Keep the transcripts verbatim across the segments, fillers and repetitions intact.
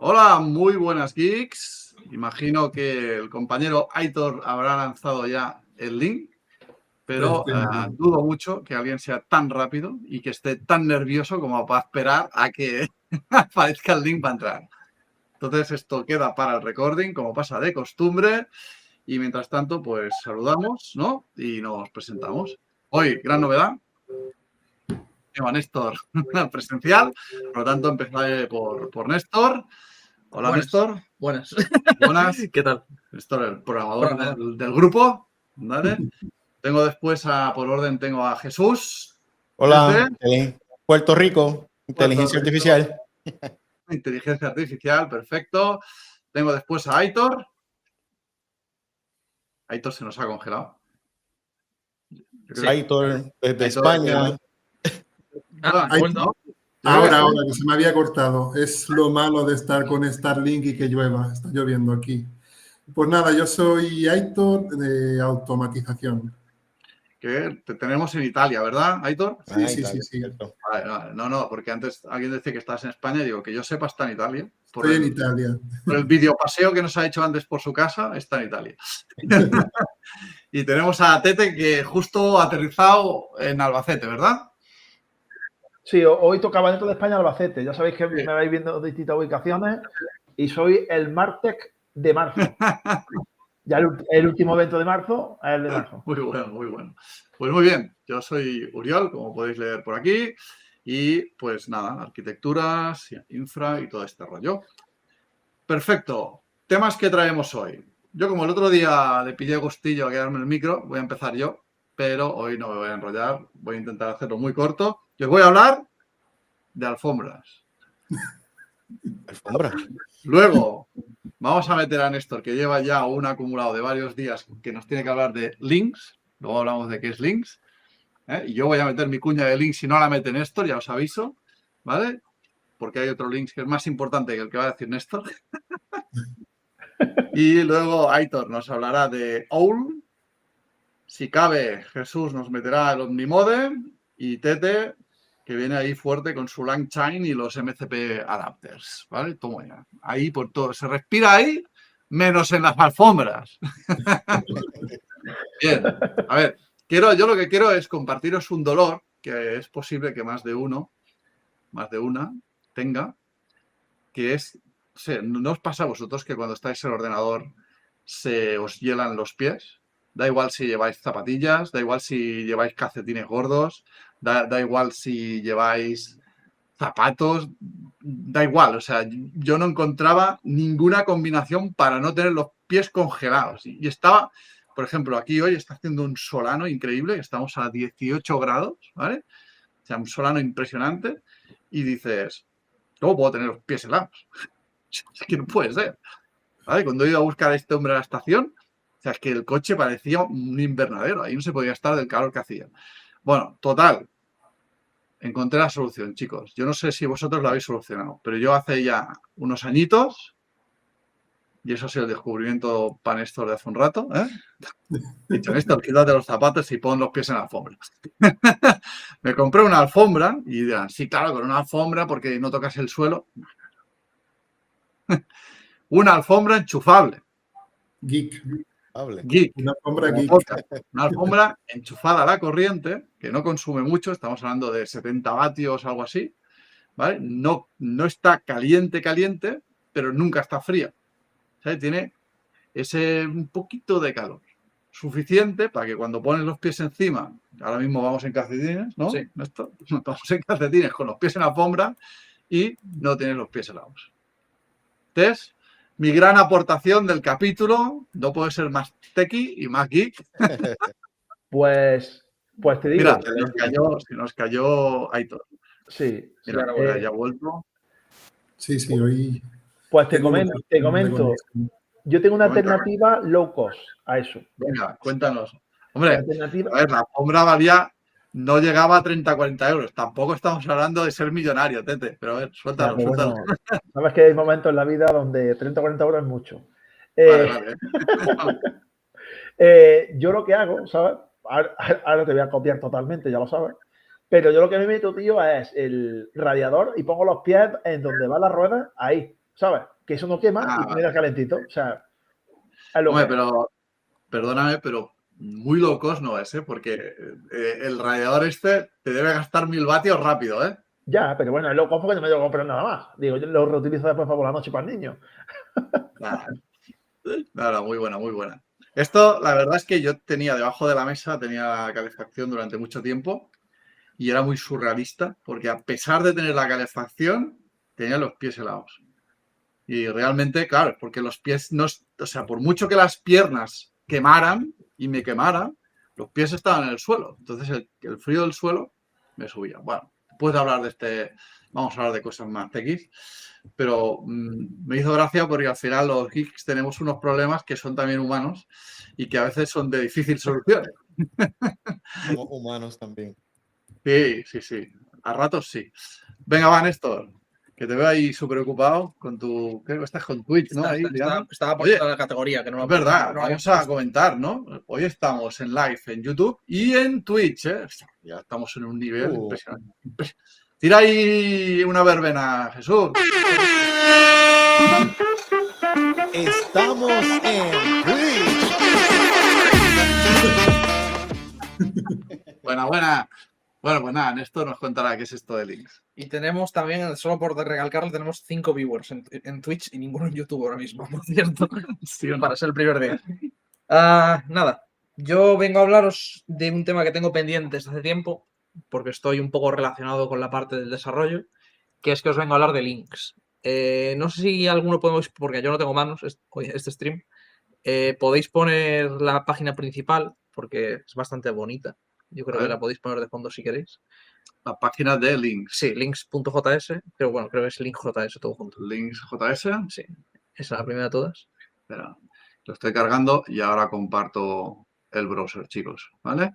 Hola, muy buenas geeks. Imagino que el compañero Aitor habrá lanzado ya el link, pero uh, dudo mucho que alguien sea tan rápido y que esté tan nervioso como para esperar a que aparezca el link para entrar. Entonces esto queda para el recording, como pasa de costumbre, y mientras tanto, pues saludamos, ¿no? Y nos presentamos. Hoy, gran novedad. Tema Néstor presencial, por lo tanto empezaré por, por Néstor. Hola, buenas, Néstor. Buenas. Buenas. ¿Qué tal? Néstor, el programador, programador. Del, del grupo. ¿Vale? Tengo después, a, por orden, tengo a Jesús. Hola, desde Puerto Rico, inteligencia Puerto Rico. artificial. Inteligencia artificial, perfecto. Tengo después a Aitor. Aitor se nos ha congelado. Sí. Aitor, desde Aitor, España. Ah, Aitor, ¿no? Ahora, ahora, que se me había cortado. Es lo malo de estar con Starlink y que llueva. Está lloviendo aquí. Pues nada, yo soy Aitor de automatización. Que te tenemos en Italia, ¿verdad, Aitor? Sí, ah, sí, Italia, sí, sí. Vale, vale. No, no, porque antes alguien decía que estás en España y digo que yo sepa está en Italia. Por Estoy el, en Italia. Por el videopaseo que nos ha hecho antes por su casa, está en Italia. Y tenemos a Tete, que justo ha aterrizado en Albacete, ¿verdad? Sí, hoy tocaba dentro de España Albacete. Ya sabéis que sí. me vais viendo distintas ubicaciones y soy el Martec de marzo. Ya el, el último evento de marzo es el de marzo. Muy bueno, muy bueno. Pues muy bien, yo soy Uriol, como podéis leer por aquí. Y pues nada, arquitecturas, infra y todo este rollo. Perfecto. Temas que traemos hoy. Yo, como el otro día le pillé gustillo a quedarme el micro, voy a empezar yo, pero hoy no me voy a enrollar. Voy a intentar hacerlo muy corto. Y os voy a hablar de alfombras. ¿Alfombras? Luego vamos a meter a Néstor, que lleva ya un acumulado de varios días, que nos tiene que hablar de links. Luego hablamos de qué es links. ¿eh? Y yo voy a meter mi cuña de links si no la mete Néstor, ya os aviso. ¿Vale? Porque hay otro links que es más importante que el que va a decir Néstor. Y luego Aitor nos hablará de O W L. Si cabe, Jesús nos meterá el Omnimodem. Y Tete, que viene ahí fuerte con su Langchain y los M C P adapters, ¿vale? Toma ya. Ahí por todo. Se respira ahí, menos en las alfombras. Bien. A ver, quiero, yo lo que quiero es compartiros un dolor que es posible que más de uno, más de una, tenga, que es, o sea, ¿no os pasa a vosotros que cuando estáis en el ordenador se os hielan los pies? Da igual si lleváis zapatillas, da igual si lleváis calcetines gordos, da, da igual si lleváis zapatos, da igual. O sea, yo no encontraba ninguna combinación para no tener los pies congelados. Y estaba, por ejemplo, aquí hoy está haciendo un solano increíble, estamos a dieciocho grados, ¿vale? O sea, un solano impresionante. Y dices, ¿cómo puedo tener los pies helados? Es que no puede ser. ¿Vale? Cuando he ido a buscar a este hombre a la estación, o sea, es que el coche parecía un invernadero. Ahí no se podía estar del calor que hacía. Bueno, total. Encontré la solución, chicos. Yo no sé si vosotros lo habéis solucionado, pero yo hace ya unos añitos, y eso ha sido el descubrimiento para Néstor de hace un rato, ¿eh? He dicho, Néstor, quítate los zapatos y pon los pies en la alfombra. Me compré una alfombra y dirán, sí, claro, con una alfombra porque no tocas el suelo. Una alfombra enchufable. Geek. Geek. Una alfombra geek. Una alfombra enchufada a la corriente, que no consume mucho, estamos hablando de setenta vatios, algo así, ¿vale? No, no está caliente, caliente, pero nunca está fría. ¿Sabes? Tiene ese un poquito de calor. Suficiente para que cuando pones los pies encima, ahora mismo vamos en calcetines, ¿no? Sí. Esto, vamos en calcetines con los pies en la alfombra y no tienes los pies helados. Entonces, mi gran aportación del capítulo, no puede ser más tequi y más geek. Pues, pues te digo. Mira, se nos cayó, se nos cayó Aitor. Sí. Mira, sí, ahora eh, ya ha vuelto. Sí, sí, hoy. Pues te comento, te comento. Yo tengo una Comenta. alternativa low cost a eso. Venga, cuéntanos. Hombre, alternativa... a ver, la alfombra valía, no llegaba a treinta, cuarenta euros. Tampoco estamos hablando de ser millonario, Tete. Pero a ver, suéltalo, ya, suéltalo. Bueno, sabes que hay momentos en la vida donde treinta, cuarenta euros es mucho. Vale, Eh, vale. eh, yo lo que hago, ¿sabes? Ahora, ahora te voy a copiar totalmente, ya lo sabes. Pero yo lo que me meto, tío, es el radiador y pongo los pies en donde va la rueda, ahí, ¿sabes? que eso no quema Ah, y queda calentito. O sea, es lo Hombre, que- pero perdóname, pero muy locos no es, ¿eh? Porque eh, el radiador este te debe gastar mil vatios rápido, ¿eh? Ya, pero bueno, es loco porque no me tengo que comprar nada más. Digo, yo lo reutilizo después para por la noche para el niño. Nada, nada, muy buena, muy buena. Esto, la verdad es que yo tenía debajo de la mesa, tenía la calefacción durante mucho tiempo y era muy surrealista porque a pesar de tener la calefacción, tenía los pies helados. Y realmente, claro, porque los pies no, o sea, por mucho que las piernas quemaran y me quemaran, los pies estaban en el suelo. Entonces el, el frío del suelo me subía. Bueno, después de hablar de este, vamos a hablar de cosas más X, pero mmm, me hizo gracia porque al final los geeks tenemos unos problemas que son también humanos y que a veces son de difícil solución. Somos humanos también. Sí, sí, sí. A ratos sí. Venga, va, Néstor. Que te veo ahí súper ocupado con tu... Creo que estás con Twitch, ¿no? Está, Ahí, está, está, liado. estaba Oye, poniendo la categoría, que no es lo verdad, no vamos había a comentar, ¿no? Hoy estamos en live en YouTube y en Twitch, ¿eh? Ya estamos en un nivel Uh. impresionante. Impres- Tira ahí una verbena, Jesús. Estamos en Twitch. Buena, buena. Bueno, pues nada, Néstor nos contará qué es esto de links. Y tenemos también, solo por recalcarlo, tenemos cinco viewers en, en Twitch y ninguno en YouTube ahora mismo, por cierto, ¿Sí o no? para ser el primer día. Ah, nada, yo vengo a hablaros de un tema que tengo pendiente desde hace tiempo, porque estoy un poco relacionado con la parte del desarrollo, que es que os vengo a hablar de links. Eh, no sé si alguno podemos, porque yo no tengo manos este, este stream, eh, podéis poner la página principal, porque es bastante bonita. Yo creo que la podéis poner de fondo si queréis. La página de links. Sí, links.js, pero bueno, creo que es link.js todo junto. Links.js. Sí, esa es la primera de todas. Espera, lo estoy cargando y ahora comparto el browser, chicos, ¿vale?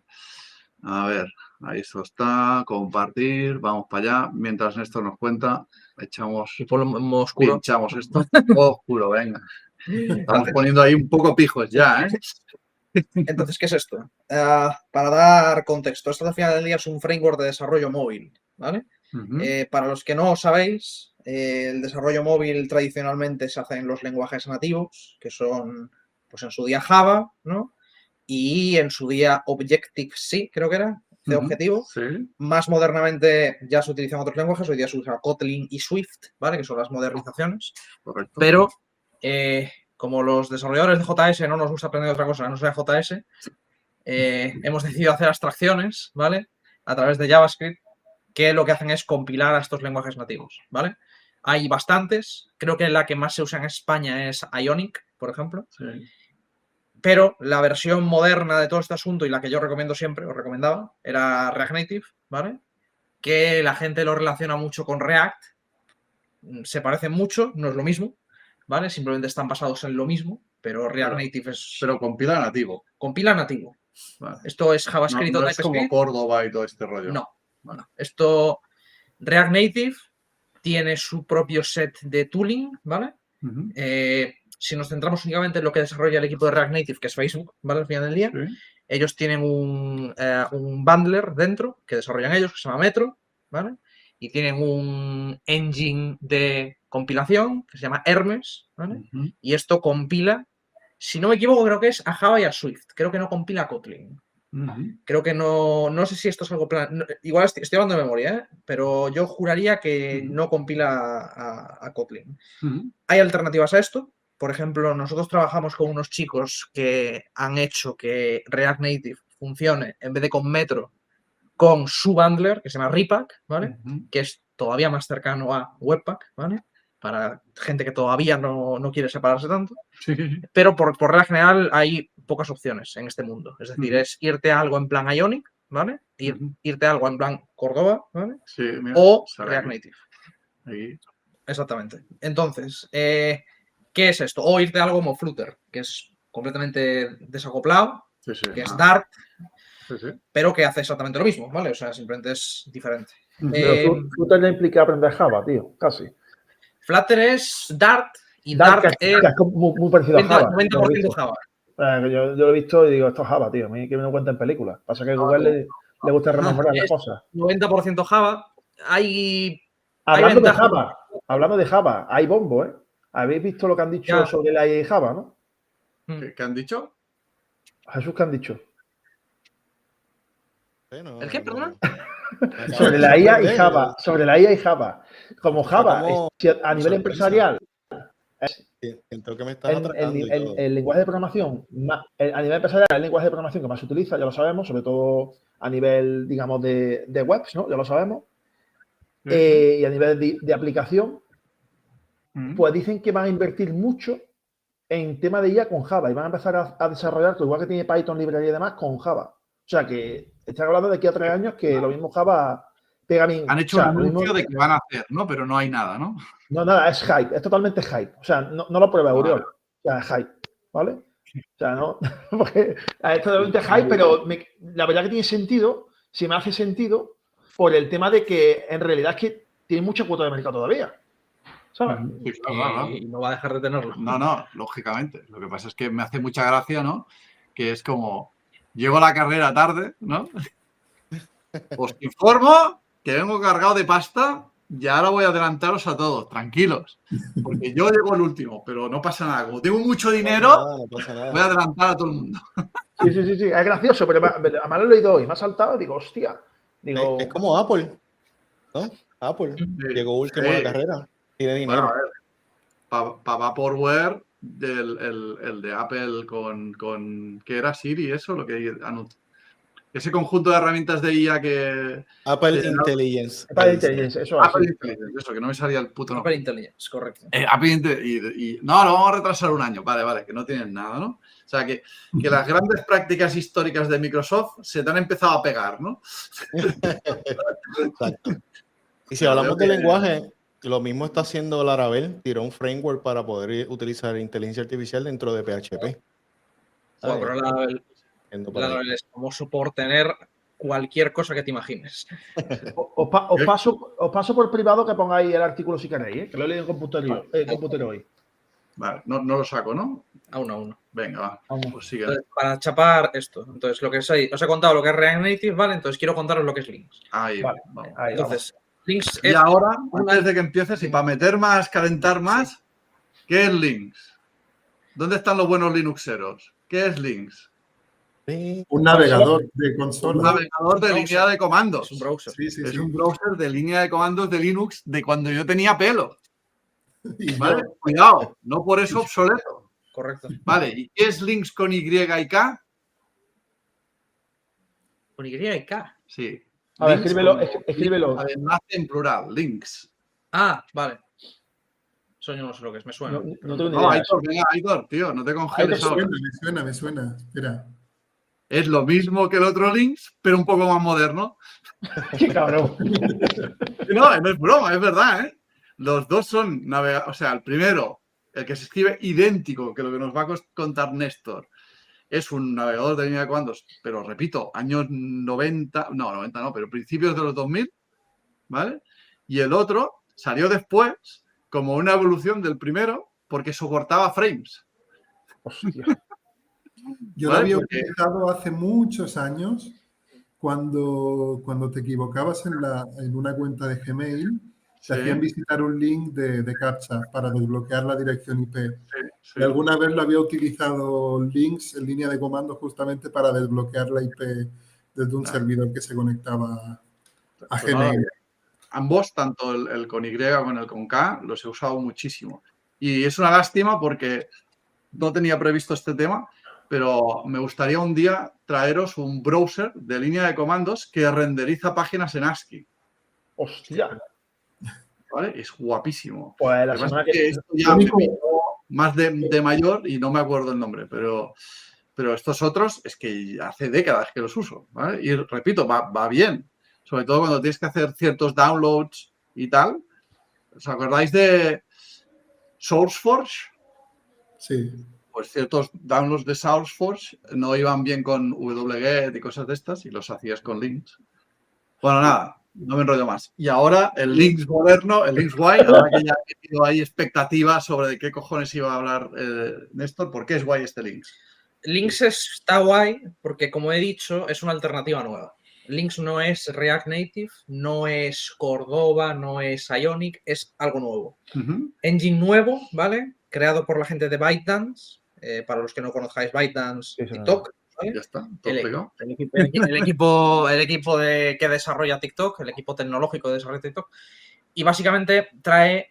A ver, ahí esto está, compartir, vamos para allá. Mientras Néstor nos cuenta, echamos, Y ponlo en modo oscuro. pinchamos esto. Oscuro, venga. Estamos poniendo ahí un poco pijos ya, ¿eh? Entonces, ¿qué es esto? Uh, para dar contexto, esto al final del día es un framework de desarrollo móvil, ¿vale? Uh-huh. eh, para los que no sabéis, eh, el desarrollo móvil tradicionalmente se hace en los lenguajes nativos, que son, pues en su día Java, ¿no? Y en su día Objective-C, creo que era, de uh-huh. objetivo. Sí. Más modernamente ya se utilizan otros lenguajes, hoy día se usa Kotlin y Swift, ¿vale? Que son las modernizaciones. Correcto. Pero... Eh, como los desarrolladores de J S no nos gusta aprender otra cosa, no sea J S, eh, hemos decidido hacer abstracciones, ¿vale? A través de JavaScript, que lo que hacen es compilar a estos lenguajes nativos, ¿vale? Hay bastantes, creo que la que más se usa en España es Ionic, por ejemplo. Sí. Pero la versión moderna de todo este asunto y la que yo recomiendo siempre, os recomendaba, era React Native, ¿vale? Que la gente lo relaciona mucho con React, se parecen mucho, no es lo mismo, ¿vale? Simplemente están basados en lo mismo, pero React pero, Native es... Pero compila nativo. Compila nativo. Vale. Esto es JavaScript no, o no es TypeScript. como Córdoba y todo este rollo. No. Vale. Esto... React Native tiene su propio set de tooling, ¿vale? Uh-huh. eh, si nos centramos únicamente en lo que desarrolla el equipo de React Native, que es Facebook, ¿vale? Al final del día, sí. Ellos tienen un, eh, un bundler dentro que desarrollan ellos, que se llama Metro, ¿vale? Y tienen un engine de compilación que se llama Hermes, ¿vale? Uh-huh. Y esto compila, si no me equivoco, creo que es a Java y a Swift. Creo que no compila a Kotlin. Uh-huh. Creo que no, no sé si esto es algo plan... No, igual estoy, estoy hablando de memoria, ¿eh? Pero yo juraría que uh-huh. no compila a, a Kotlin. Uh-huh. Hay alternativas a esto. Por ejemplo, nosotros trabajamos con unos chicos que han hecho que React Native funcione en vez de con Metro, con su bundler, que se llama Repack, ¿vale? Uh-huh. Que es todavía más cercano a Webpack, ¿vale? Para gente que todavía no, no quiere separarse tanto. Sí. Pero por, por regla general hay pocas opciones en este mundo. Es decir, uh-huh. es irte a algo en plan Ionic, ¿vale? Ir, uh-huh. Irte a algo en plan Córdoba, ¿vale? Sí, mira, o React Native. Ahí. Exactamente. Entonces, eh, ¿qué es esto? O irte a algo como Flutter, que es completamente desacoplado, sí, sí. que es ah. Dart, sí, sí. pero que hace exactamente lo mismo, ¿vale? O sea, simplemente es diferente. Pero eh, Flutter no implica aprender Java, tío, casi. Flutter es Dart y Dart, Dart que, es, que es muy, muy parecido a Java. noventa por ciento Java. Eh, yo, yo lo he visto y digo, esto es Java, tío. A mí que me lo cuenta en películas. Pasa que a Google no, le, le gusta rememorar las cosas. noventa por ciento Java. Hay... Hablando hay de Java, hablando de Java, hay bombo, ¿eh? habéis visto lo que han dicho Ya. sobre la I A y Java, ¿no? ¿Qué, qué han dicho? Jesús, ¿qué han dicho? Bueno, ¿El qué, no- perdón? me acabo Sobre de la I A y sorprender. Java. Sobre la I A y Java. Como Java, como es- a una nivel sorpresa. empresarial, Siento que me estás el, atracando el- y el- todo. el lenguaje de programación, más- el- a nivel empresarial, el lenguaje de programación que más se utiliza, ya lo sabemos, sobre todo a nivel, digamos, de, de webs, ¿no? Ya lo sabemos. Eh, y a nivel de, de aplicación, Mm. pues dicen que van a invertir mucho en tema de I A con Java y van a empezar a, a desarrollar, igual que tiene Python, librería y demás, con Java. O sea que están hablando de aquí a tres años que lo mismo Java pega bien. Han hecho o sea, un lo mismo- anuncio de que van a hacer, ¿no? Pero no hay nada, ¿no? No, nada, es hype, es totalmente hype. O sea, no, no lo prueba Vale. Uriol. O sea, es hype, ¿vale? O sea, no, porque es totalmente hype, pero me- la verdad que tiene sentido, si me hace sentido, por el tema de que en realidad es que tiene mucha cuota de mercado todavía. ¿Sabes? Sí, claro, claro, claro. Y no va a dejar de tenerlo. No, no, lógicamente. Lo que pasa es que me hace mucha gracia, ¿no? Que es como, llego a la carrera tarde, ¿no? Os informo que vengo cargado de pasta y ahora voy a adelantaros a todos, tranquilos. Porque yo llego el último, pero no pasa nada. Como tengo mucho dinero, Nada, no pasa nada. voy a adelantar a todo el mundo. Sí, sí, sí, sí, es gracioso, pero me- además lo he leído hoy, me ha saltado y digo, hostia. Digo, Es, es como Apple, ¿no? Apple Sí. llegó último en Sí. la carrera. Tiene dinero. Bueno, a ver, para pa Vaporware, del, el, el de Apple con, con. ¿Qué era? Siri, eso, lo que anunció. Ese conjunto de herramientas de I A que. Apple Sí, ¿no? Intelligence. para le dicen. Intelligence, eso es. Apple sí. Intelligence, eso, que no me salía el puto nombre. Super Intelligence, correcto. Eh, Apple Inte- y, y- no, lo vamos a retrasar un año. Vale, vale, que no tienen nada, ¿no? O sea, que, que las grandes prácticas históricas de Microsoft se te han empezado a pegar, ¿no? Exacto. Y si Pero hablamos veo de que- lenguaje, lo mismo está haciendo Laravel. Tiró un framework para poder utilizar inteligencia artificial dentro de P H P. Bueno, pero la, Yendo por la- ahí. es famoso por tener cualquier cosa que te imagines. Os, os pa- os paso, os paso por privado que pongáis el artículo si queréis, ¿eh? Que lo he leído en computero, eh, computero hoy. Vale, no, no lo saco, ¿no? A uno a uno. Venga, va. Vamos. Pues sigue. Entonces, para chapar esto, entonces lo que es ahí, os he contado lo que es React Native, ¿vale? Entonces quiero contaros lo que es Links. Ahí, Vale. vamos. Ahí, Entonces, Links Y es ahora, antes de que empieces, y para meter más, calentar más, ¿qué es Linux? ¿Dónde están los buenos Linuxeros? ¿Qué es Linux? Sí. Un navegador de Un consola. navegador de browser. línea de comandos. es un browser. Sí, sí, Es sí. un browser de línea de comandos de Linux de cuando yo tenía pelo. Y ¿Vale? yo- Cuidado, no por eso obsoleto. Correcto. Vale, ¿y qué es Linux con Y y K? Con Y y K. Sí. A ver, Links escríbelo, con- es- escríbelo. Además en plural, links. Ah, vale. Eso yo no sé lo que es, me suena. No, no pero tengo ni No, idea. Aitor, venga, Aitor, tío, no te congeles Aitor, ahora. suena, me suena, me suena. Espera. Es lo mismo que el otro Links, pero un poco más moderno. Qué cabrón. No, no es broma, es verdad, ¿eh? Los dos son navegadores, o sea, el primero, el que se escribe idéntico que lo que nos va a cos- contar Néstor, es un navegador de línea de comandos, pero repito, años noventa, no, noventa no, pero principios de los dos mil, ¿vale? Y el otro salió después como una evolución del primero porque soportaba frames. Hostia. Yo Vale, lo había porque- utilizado hace muchos años cuando, cuando te equivocabas en, la, en una cuenta de Gmail, Sí, te hacían visitar un link de, de CAPTCHA para desbloquear la dirección I P. sí, sí. Y alguna vez lo había utilizado links en línea de comando justamente para desbloquear la I P desde un Claro. servidor que se conectaba a Pues nada, Gmail. ambos, tanto el, el con Y como el con K, los he usado muchísimo. Y es una lástima porque no tenía previsto este tema, pero me gustaría un día traeros un browser de línea de comandos que renderiza páginas en ASCII. Hostia. ¿Vale? Es guapísimo. Pues Lo la que pasa semana es que que esto ya Lo me único- pilló más de, de mayor y no me acuerdo el nombre, pero, pero estos otros es que hace décadas que los uso, ¿vale? Y repito, va, va bien, sobre todo cuando tienes que hacer ciertos downloads y tal. ¿Os acordáis de SourceForge? Sí. Pues ciertos downloads de SourceForge no iban bien con wget y cosas de estas y los hacías con links. Bueno, nada, no me enrollo más. Y ahora el Links moderno, el Links guay, ahora que ya he tenido ahí expectativas sobre de qué cojones iba a hablar eh, Néstor, ¿por qué es guay este Links? Links está guay porque, como he dicho, es una alternativa nueva. Lynx no es React Native, no es Cordova, no es Ionic, es algo nuevo. Uh-huh. Engine nuevo, ¿vale? Creado por la gente de ByteDance. Eh, para los que no conozcáis ByteDance, Eso TikTok. ¿vale? Ya está, el, el, equipo, el, el, equipo, el equipo de, que desarrolla TikTok, el equipo tecnológico de desarrollo de TikTok. Y básicamente trae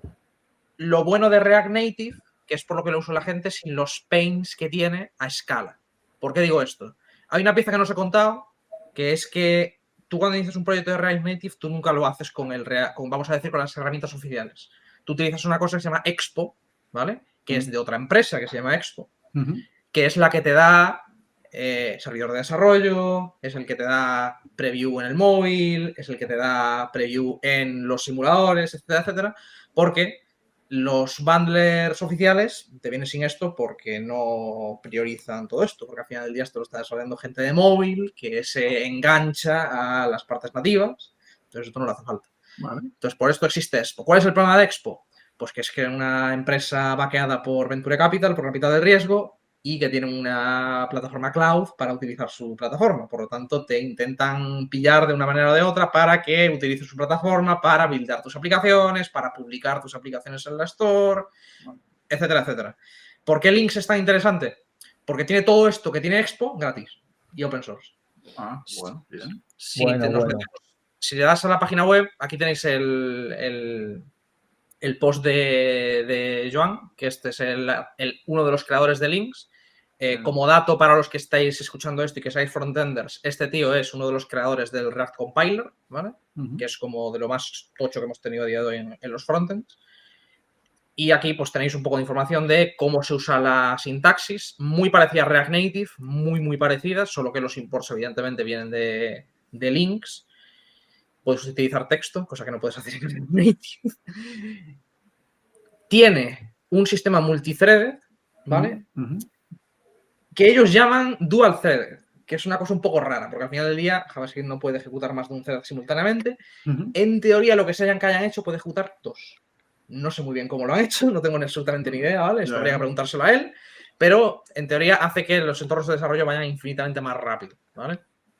lo bueno de React Native, que es por lo que lo usa la gente, sin los pains que tiene a escala. ¿Por qué digo esto? Hay una pieza que no os he contado, que es que tú cuando inicias un proyecto de React Native, tú nunca lo haces con el React, con, vamos a decir, con las herramientas oficiales. Tú utilizas una cosa que se llama Expo, ¿vale? Que uh-huh. es de otra empresa que se llama Expo, uh-huh. que es la que te da eh, servidor de desarrollo, es el que te da preview en el móvil, es el que te da preview en los simuladores, etcétera, etcétera, porque los bundlers oficiales te vienen sin esto porque no priorizan todo esto, porque al final del día esto lo está desarrollando gente de móvil que se engancha a las partes nativas, entonces esto no le hace falta. Vale. Entonces, por esto existe Expo. ¿Cuál es el problema de Expo? Pues que es que es una empresa vaqueada por Venture Capital, por capital de riesgo, y que tiene una plataforma cloud para utilizar su plataforma. Por lo tanto, te intentan pillar de una manera o de otra para que utilices su plataforma, para buildar tus aplicaciones, para publicar tus aplicaciones en la Store, etcétera, etcétera. ¿Por qué Lynx es tan interesante? Porque tiene todo esto que tiene Expo gratis y open source. Ah, bueno, bien. Si, bueno, te, bueno. Metemos, si le das a la página web, aquí tenéis el... el el post de, de Joan, que este es el, el, uno de los creadores de Lynx. Eh, como dato para los que estáis escuchando esto y que seáis frontenders, este tío es uno de los creadores del React Compiler, ¿vale? Uh-huh. Que es como de lo más tocho que hemos tenido a día de hoy en, en los frontends. Y aquí pues tenéis un poco de información de cómo se usa la sintaxis, muy parecida a React Native, muy muy parecida, solo que los imports evidentemente vienen de, de Lynx. Puedes utilizar texto, cosa que no puedes hacer en React Native. Tiene un sistema multithreaded, ¿vale? Uh-huh. Que ellos llaman dual threaded, que es una cosa un poco rara, porque al final del día JavaScript no puede ejecutar más de un thread simultáneamente. Uh-huh. En teoría, lo que se hayan que hayan hecho puede ejecutar dos. No sé muy bien cómo lo han hecho, no tengo absolutamente ni idea, ¿vale? Esto yeah. habría que preguntárselo a él, pero en teoría hace que los entornos de desarrollo vayan infinitamente más rápido, ¿vale?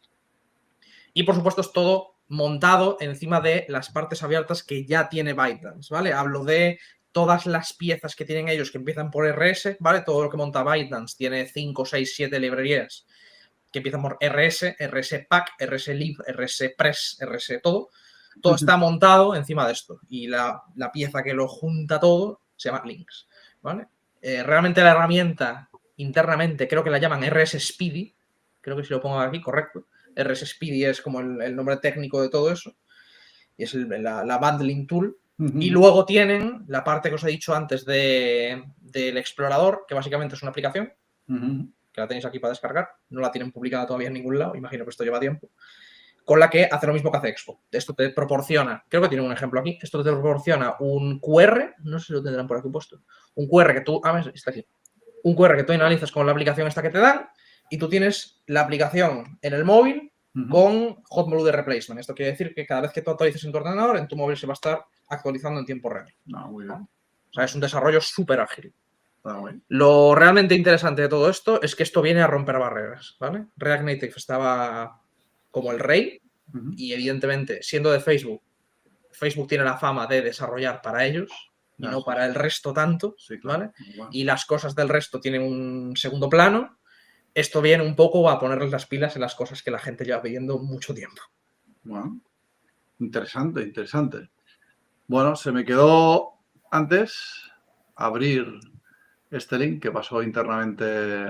Y por supuesto es todo montado encima de las partes abiertas que ya tiene ByteDance, ¿vale? Hablo de todas las piezas que tienen ellos que empiezan por R S, ¿vale? Todo lo que monta ByteDance tiene cinco, seis, siete librerías que empiezan por R S, R S Pack, R S Lib, R S Press, R S todo. Todo uh-huh. está montado encima de esto. Y la, la pieza que lo junta todo se llama Lynx, ¿vale? Eh, realmente la herramienta internamente creo que la llaman R S Speedy. Creo que si lo pongo aquí, correcto. R S Speedy es como el, el nombre técnico de todo eso. Y es el, la, la bundling tool. Uh-huh. Y luego tienen la parte que os he dicho antes de, del explorador, que básicamente es una aplicación, uh-huh. que la tenéis aquí para descargar. No la tienen publicada todavía en ningún lado, imagino que esto lleva tiempo. Con la que hace lo mismo que hace Expo. Esto te proporciona, creo que tiene un ejemplo aquí, esto te proporciona un Q R, no sé si lo tendrán por aquí puesto, un Q R que tú, ah, está aquí, un Q R que tú analizas con la aplicación esta que te dan y tú tienes la aplicación en el móvil uh-huh. con Hot Mode Replacement. Esto quiere decir que cada vez que tú actualices en tu ordenador, en tu móvil se va a estar actualizando en tiempo real. No, muy bien. O sea, es un desarrollo súper ágil. Ah, bueno. Lo realmente interesante de todo esto es que esto viene a romper barreras, ¿vale? React Native estaba como el rey uh-huh. y evidentemente, siendo de Facebook, Facebook tiene la fama de desarrollar para ellos y no, no sí. para el resto tanto, sí, claro. ¿vale? Bueno. Y las cosas del resto tienen un segundo plano. Esto viene un poco a ponerles las pilas en las cosas que la gente lleva pidiendo mucho tiempo. Bueno, interesante, interesante. Bueno, se me quedó antes abrir este link que pasó internamente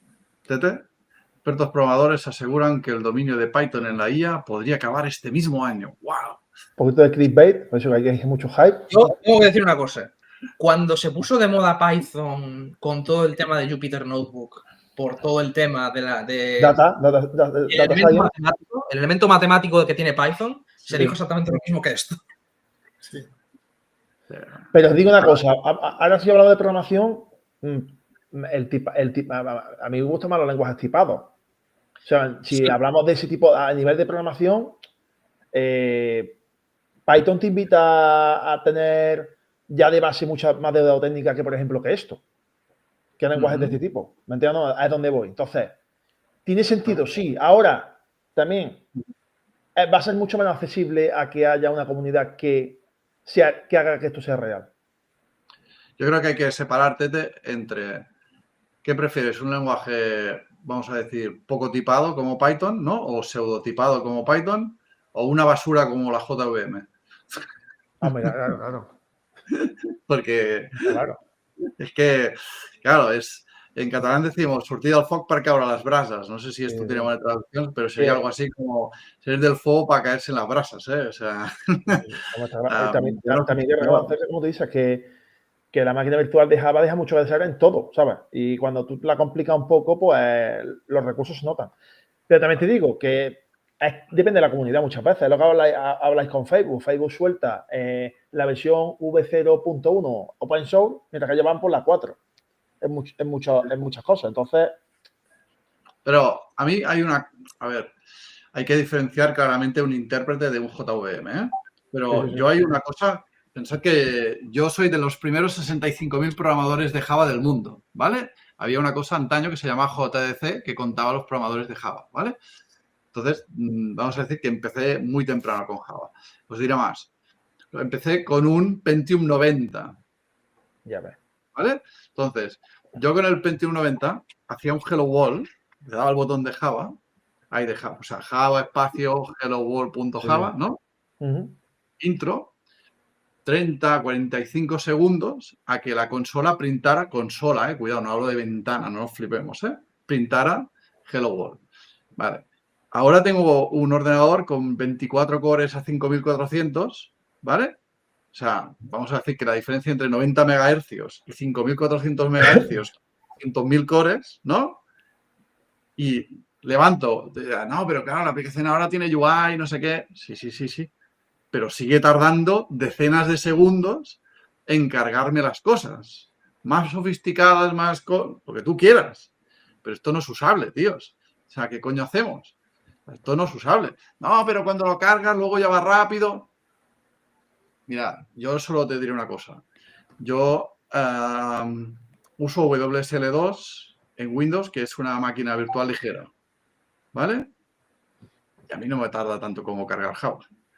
Tete. Expertos programadores aseguran que el dominio de Python en la I A podría acabar este mismo año. ¡Wow! Un poquito de clickbait, por eso que hay mucho hype. Yo tengo que decir una cosa. Cuando se puso de moda Python con todo el tema de Jupyter Notebook, por todo el tema de la... De, data, data, data, el, data elemento matemático, el elemento matemático que tiene Python, se sí. dijo exactamente lo mismo que esto. Sí. Pero os digo una cosa, ahora si hablamos de programación, el tipo, el tipo, a mí me gustan más los lenguajes tipados. O sea, si sí. hablamos de ese tipo a nivel de programación, eh, Python te invita a tener ya de base mucha más deuda técnica que, por ejemplo, que esto. Que lenguajes uh-huh. de este tipo. ¿Me entiendes? No, a dónde voy. Entonces, ¿tiene sentido? Sí. Ahora, también va a ser mucho menos accesible a que haya una comunidad que, sea, que haga que esto sea real. Yo creo que hay que separar, Tete, entre ¿qué prefieres? ¿Un lenguaje, vamos a decir, poco tipado como Python, ¿no? O pseudotipado como Python, o una basura como la J V M. Hombre, claro, claro. Porque claro. es que, claro, es en catalán decimos sortir del foc para caure a las brasas. No sé si esto Sí, tiene sí. buena traducción, pero sería Sí. algo así como salir del fuego para caerse en las brasas, ¿eh? O sea, Ah, también, yo no- también hay que reconocer, como tú dices, que, que la máquina virtual de Java deja mucho que desear en todo, ¿sabes? Y cuando tú la complicas un poco, pues los recursos se notan. Pero también te digo que es- depende de la comunidad muchas veces. Es lo que habláis, habláis con Facebook. Facebook suelta eh, la versión V cero punto uno open source, mientras que ellos van por la cuatro en, much, en, mucho, en muchas cosas. Entonces, Pero a mí hay una, a ver, hay que diferenciar claramente un intérprete de un J V M, ¿eh? Pero Sí, sí, sí. yo hay una cosa, pensad que yo soy de los primeros sesenta y cinco mil programadores de Java del mundo, ¿vale? Había una cosa antaño que se llamaba J D C que contaba a los programadores de Java, ¿vale? Entonces, mm, vamos a decir que empecé muy temprano con Java. Os diré más. Empecé con un Pentium noventa, ya ves. ¿vale? Entonces, yo con el Pentium noventa hacía un Hello World, le daba el botón de Java, ahí de Java, o sea, Java espacio hello world punto java, ¿no? Uh-huh. Intro, treinta, cuarenta y cinco segundos a que la consola printara, consola, eh, cuidado, no hablo de ventana, no nos flipemos, eh, printara Hello World. Vale. Ahora tengo un ordenador con veinticuatro cores a cinco mil cuatrocientos, ¿vale? O sea, vamos a decir que la diferencia entre noventa megahercios y cinco mil cuatrocientos megahercios, ciento mil cores, ¿no? Y levanto, no, pero claro, la aplicación ahora tiene U I, no sé qué. Sí, sí, sí, sí. Pero sigue tardando decenas de segundos en cargarme las cosas. Más sofisticadas, más... lo que tú quieras. Pero esto no es usable, tíos. O sea, ¿qué coño hacemos? Esto no es usable. No, pero cuando lo cargas, luego ya va rápido. Mira, yo solo te diré una cosa. Yo um, uso W S L dos en Windows, que es una máquina virtual ligera. ¿Vale? Y a mí no me tarda tanto como cargar Java.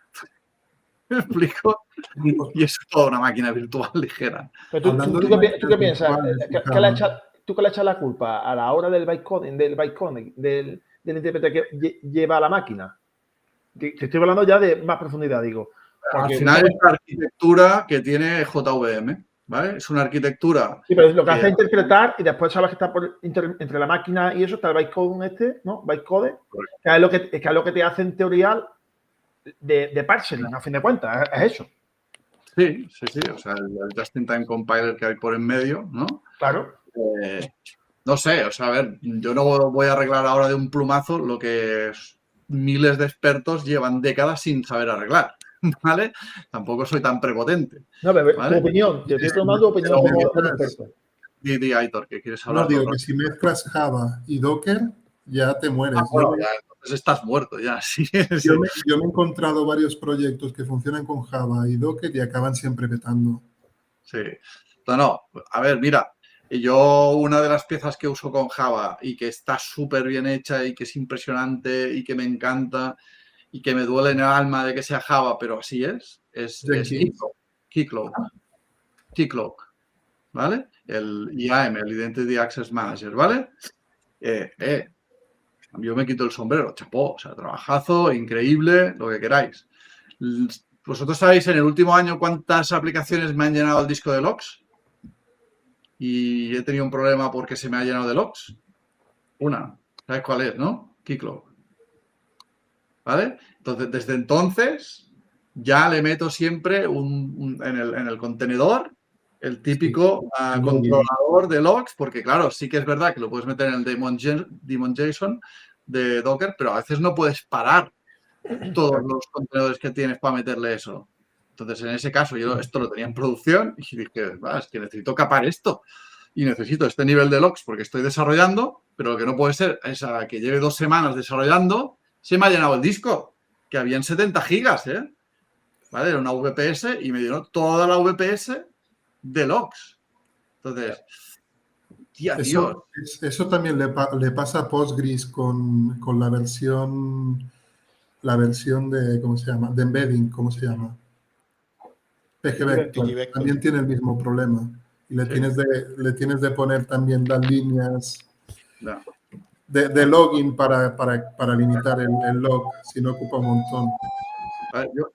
¿Me explico? Y es toda una máquina virtual ligera. Pero tú, tú, tú, qué, ¿tú qué piensas? ¿Qué, qué le echa, ¿Tú qué le echas la culpa a la hora del bytecoding, del bytecoding, del, del intérprete que lleva a la máquina? Te estoy hablando ya de más profundidad, digo. Al final es la arquitectura que tiene J V M, ¿vale? Es una arquitectura... Sí, pero lo que, que hace es interpretar y después sabes que está por inter, entre la máquina y eso está el bytecoding este, ¿no? Bytecode, que es lo que, que es lo que te hace en teoría de, de parsing, a fin de cuentas, es, es eso. Sí, sí, sí, o sea, el, el just-in-time compiler que hay por en medio, ¿no? Claro. Eh, no sé, o sea, a ver, yo no voy a arreglar ahora de un plumazo lo que miles de expertos llevan décadas sin saber arreglar, ¿vale? Tampoco soy tan prepotente. No, pero ¿vale? tu opinión, te estoy tomando opinión como, como experto. Di, di, Aitor, que quieres hablar. No, digo que si mezclas Java y Docker, ya te mueres. Ah, bueno, ya, entonces estás muerto, ya, sí. sí. Yo, me, yo me he encontrado varios proyectos que funcionan con Java y Docker y acaban siempre petando. Sí. No, no, a ver, mira, yo una de las piezas que uso con Java y que está súper bien hecha y que es impresionante y que me encanta y que me duele en el alma de que sea Java, pero así es, es, es Keycloak. Keycloak, ¿vale? El I A M, el Identity Access Manager, ¿vale? Eh, eh, yo me quito el sombrero, chapó, o sea, trabajazo, increíble, lo que queráis. ¿Vosotros sabéis en el último año cuántas aplicaciones me han llenado el disco de logs? Y he tenido un problema porque se me ha llenado de logs. Una. ¿Sabes cuál es, no? Keycloak. ¿Vale? Entonces, desde entonces, ya le meto siempre un, un, en, el, en el contenedor el típico sí. uh, controlador de logs, porque claro, sí que es verdad que lo puedes meter en el daemon, daemon JSON de Docker, pero a veces no puedes parar todos los contenedores que tienes para meterle eso. Entonces, en ese caso, yo esto lo tenía en producción y dije, ah, es que necesito capar esto y necesito este nivel de logs porque estoy desarrollando, pero lo que no puede ser es a que lleve dos semanas desarrollando, se me ha llenado el disco, que habían setenta gigas, ¿eh? ¿Vale? Era una V P S y me llenó toda la V P S de logs. Entonces, Hostia, eso, es, eso también le, le pasa a Postgres con, con la versión, la versión de, ¿cómo se llama? De embedding, ¿cómo se llama? pgvector. También tiene el mismo problema. Y le, sí. tienes, de, le tienes de poner también las líneas no. de, de login para, para, para limitar el, el log, si no ocupa un montón. A ver, yo...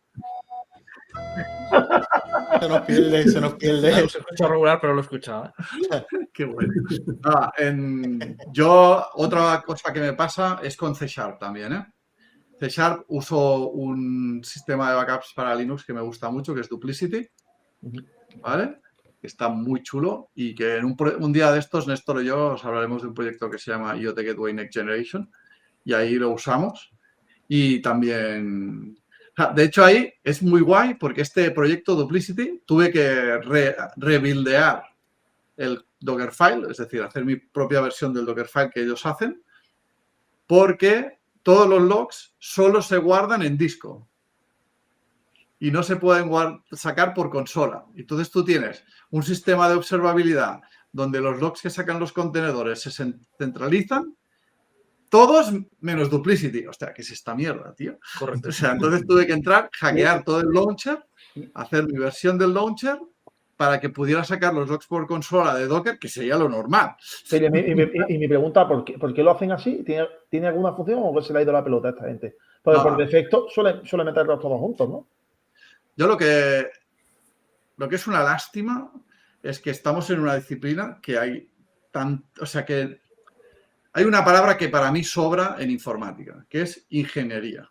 Se nos pierde, se nos pierde. No se escucha regular, pero lo he escuchado. ¿eh? Qué bueno. Ah, en, yo, otra cosa que me pasa es con C Sharp también, ¿eh? C Sharp uso un sistema de backups para Linux que me gusta mucho, que es Duplicity, ¿vale? Está muy chulo y que en un, un día de estos, Néstor y yo, os hablaremos de un proyecto que se llama I O T Gateway Next Generation y ahí lo usamos. Y también... De hecho, ahí es muy guay porque este proyecto Duplicity tuve que re, rebuildear el Dockerfile, es decir, hacer mi propia versión del Dockerfile que ellos hacen, porque todos los logs solo se guardan en disco y no se pueden sacar por consola. Entonces tú tienes un sistema de observabilidad donde los logs que sacan los contenedores se centralizan, todos menos Duplicity. Hostia, ¿qué es esta mierda, tío? Correcto. O sea, entonces tuve que entrar, hackear todo el launcher, hacer mi versión del launcher para que pudiera sacar los logs por consola de Docker, que sería lo normal. Sí, y, mi, y, mi, y mi pregunta, ¿por qué, ¿por qué lo hacen así? ¿Tiene, ¿Tiene alguna función o se le ha ido la pelota a esta gente? Porque no, por defecto suele, suele meterlos todos juntos, ¿no? Yo lo que, lo que es una lástima es que estamos en una disciplina que hay tan... O sea, que hay una palabra que para mí sobra en informática, que es ingeniería.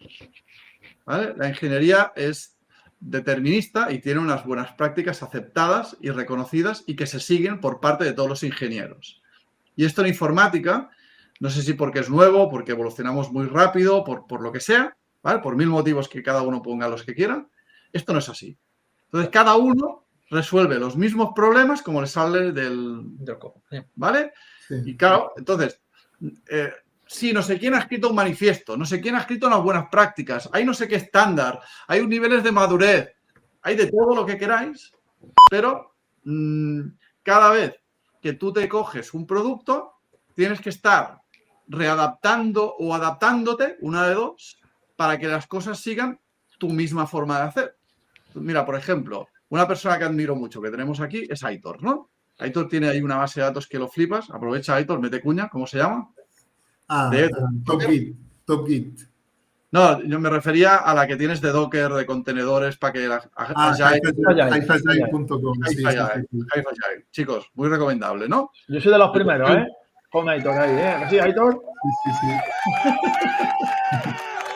¿Vale? La ingeniería es determinista y tiene unas buenas prácticas aceptadas y reconocidas y que se siguen por parte de todos los ingenieros. Y esto en informática, no sé si porque es nuevo, porque evolucionamos muy rápido, por, por lo que sea, ¿vale? Por mil motivos que cada uno ponga los que quiera, esto no es así. Entonces, cada uno resuelve los mismos problemas como le sale del... ¿Vale? Sí. Y claro, entonces, eh, sí, no sé quién ha escrito un manifiesto, no sé quién ha escrito unas buenas prácticas, hay no sé qué estándar, hay niveles de madurez, hay de todo lo que queráis, pero mmm, cada vez que tú te coges un producto, tienes que estar readaptando o adaptándote, una de dos, para que las cosas sigan tu misma forma de hacer. Mira, por ejemplo, una persona que admiro mucho que tenemos aquí es Aitor, ¿no? Aitor tiene ahí una base de datos que lo flipas. Aprovecha, Aitor, mete cuña. ¿Cómo se llama? Ah, de, um, TopGit. TopGit. No, yo me refería a la que tienes de Docker, de contenedores, para que... La, ah, Highfagile punto com. Chicos, muy recomendable, ¿no? Yo soy de los primeros, ¿eh? Con Aitor ahí, ¿eh? ¿Sí, Aitor? Sí, sí, sí.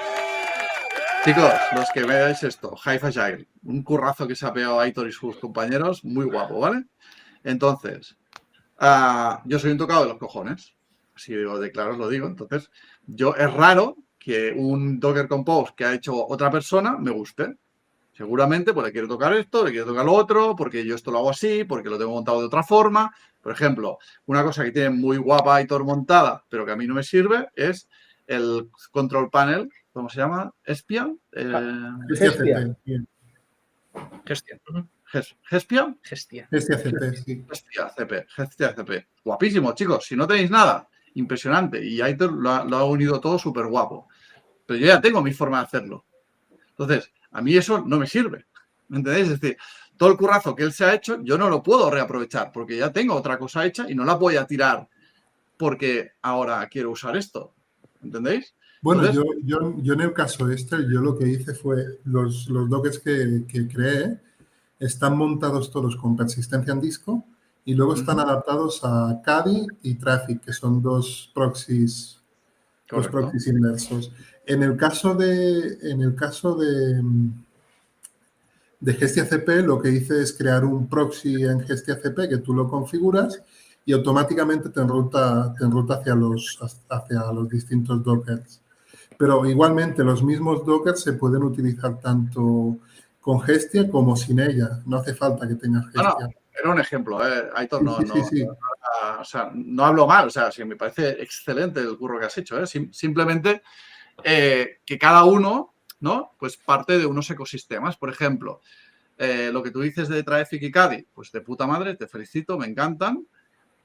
Chicos, los que veáis esto, Highfagile, un currazo que se ha pegado Aitor y sus compañeros, muy guapo, ¿vale? Entonces, uh, yo soy un tocado de los cojones, así digo, de claro os lo digo. Entonces, yo es raro que un Docker Compose que ha hecho otra persona me guste. Seguramente, pues le quiero tocar esto, le quiero tocar lo otro, porque yo esto lo hago así, porque lo tengo montado de otra forma. Por ejemplo, una cosa que tiene muy guapa Aitor montada, pero que a mí no me sirve, es el control panel, ¿cómo se llama? ¿Espian? Eh, Gestia. Gestia. ¿Gestia? Gestia. Gestia C P, sí. Gestia C P. Gestia C P. Guapísimo, chicos. Si no tenéis nada, impresionante. Y Aitor lo ha, lo ha unido todo súper guapo. Pero yo ya tengo mi forma de hacerlo. Entonces, a mí eso no me sirve. ¿Me entendéis? Es decir, todo el currazo que él se ha hecho, yo no lo puedo reaprovechar porque ya tengo otra cosa hecha y no la voy a tirar porque ahora quiero usar esto. ¿Entendéis? Bueno, Entonces, yo, yo, yo en el caso este, yo lo que hice fue los, los dockers que, que creé están montados todos con persistencia en disco y luego están uh-huh. adaptados a Kadi y Traffic, que son dos proxies, dos proxies inversos. En el caso de, en el caso de, de Gestia C P, lo que hice es crear un proxy en Gestia C P que tú lo configuras y automáticamente te enruta, te enruta hacia, los, hacia los distintos dockers. Pero igualmente los mismos dockers se pueden utilizar tanto con Gestia como sin ella. No hace falta que tengas Gestia. No, no, era un ejemplo, ¿eh? Aitor, no, sí, sí, sí. no, no, o sea, no hablo mal, o sea, sí, me parece excelente el curro que has hecho, ¿eh? Sim- simplemente eh, que cada uno, ¿no? Pues parte de unos ecosistemas. Por ejemplo, eh, lo que tú dices de Traffic y Kadi, pues de puta madre, te felicito, me encantan.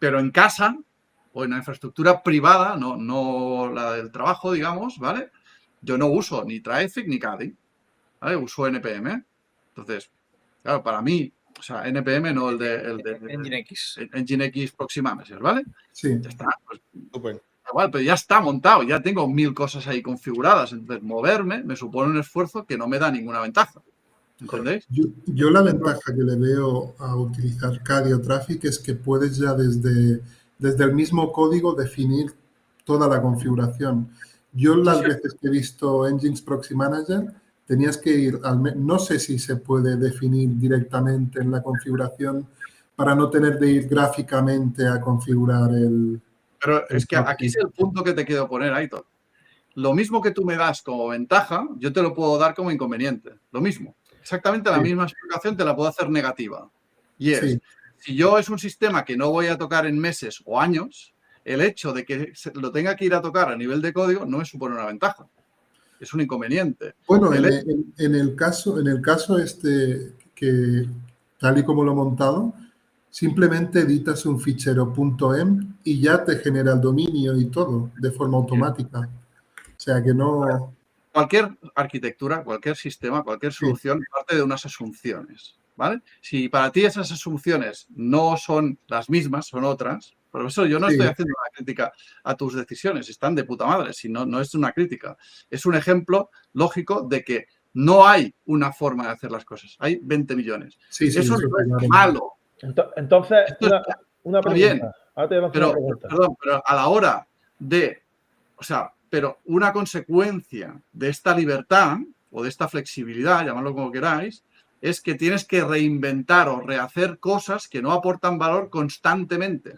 pero en casa o en la infraestructura privada, no, no la del trabajo, digamos, ¿vale? Yo no uso ni Traffic ni Kadi, ¿vale? Uso N P M. Entonces, claro, para mí, o sea, N P M no el de, el de, de Nginx. Nginx Proxy Manager, ¿vale? Sí. Ya está. Pues, Súper. igual, pero ya está montado, ya tengo mil cosas ahí configuradas. Entonces, moverme me supone un esfuerzo que no me da ninguna ventaja. ¿Entendéis? Yo, yo la ventaja que le veo a utilizar Kadi o Traffic es que puedes ya desde, desde el mismo código definir toda la configuración. Yo las Sí, sí. veces que he visto Nginx Proxy Manager, tenías que ir, al, no sé si se puede definir directamente en la configuración para no tener de ir gráficamente a configurar el... Pero es que el aquí es el punto que te quiero poner, Aitor. Lo mismo que tú me das como ventaja, yo te lo puedo dar como inconveniente. Lo mismo. Exactamente la Sí. misma explicación te la puedo hacer negativa. Y es, Sí. si yo es un sistema que no voy a tocar en meses o años, el hecho de que se- lo tenga que ir a tocar a nivel de código no me supone una ventaja. Es un inconveniente. Bueno, El en, hecho- en- en el caso, en el caso este que tal y como lo he montado, simplemente editas un fichero .em y ya te genera el dominio y todo de forma automática. O sea que no... Cualquier arquitectura, cualquier sistema, cualquier Sí. solución parte de unas asunciones, ¿vale? Si para ti esas asunciones no son las mismas, son otras, por eso yo no Sí. estoy haciendo una crítica a tus decisiones, están de puta madre, si no, no es una crítica. Es un ejemplo lógico de que no hay una forma de hacer las cosas, hay veinte millones. Sí, sí, Eso eso no es está claro. malo, Ento- Entonces, Esto una, está- una está pregunta. bien, Ahora te lanzo una pero, pregunta. perdón, pero a la hora de, o sea, pero una consecuencia de esta libertad o de esta flexibilidad, llamadlo como queráis, es que tienes que reinventar o rehacer cosas que no aportan valor constantemente.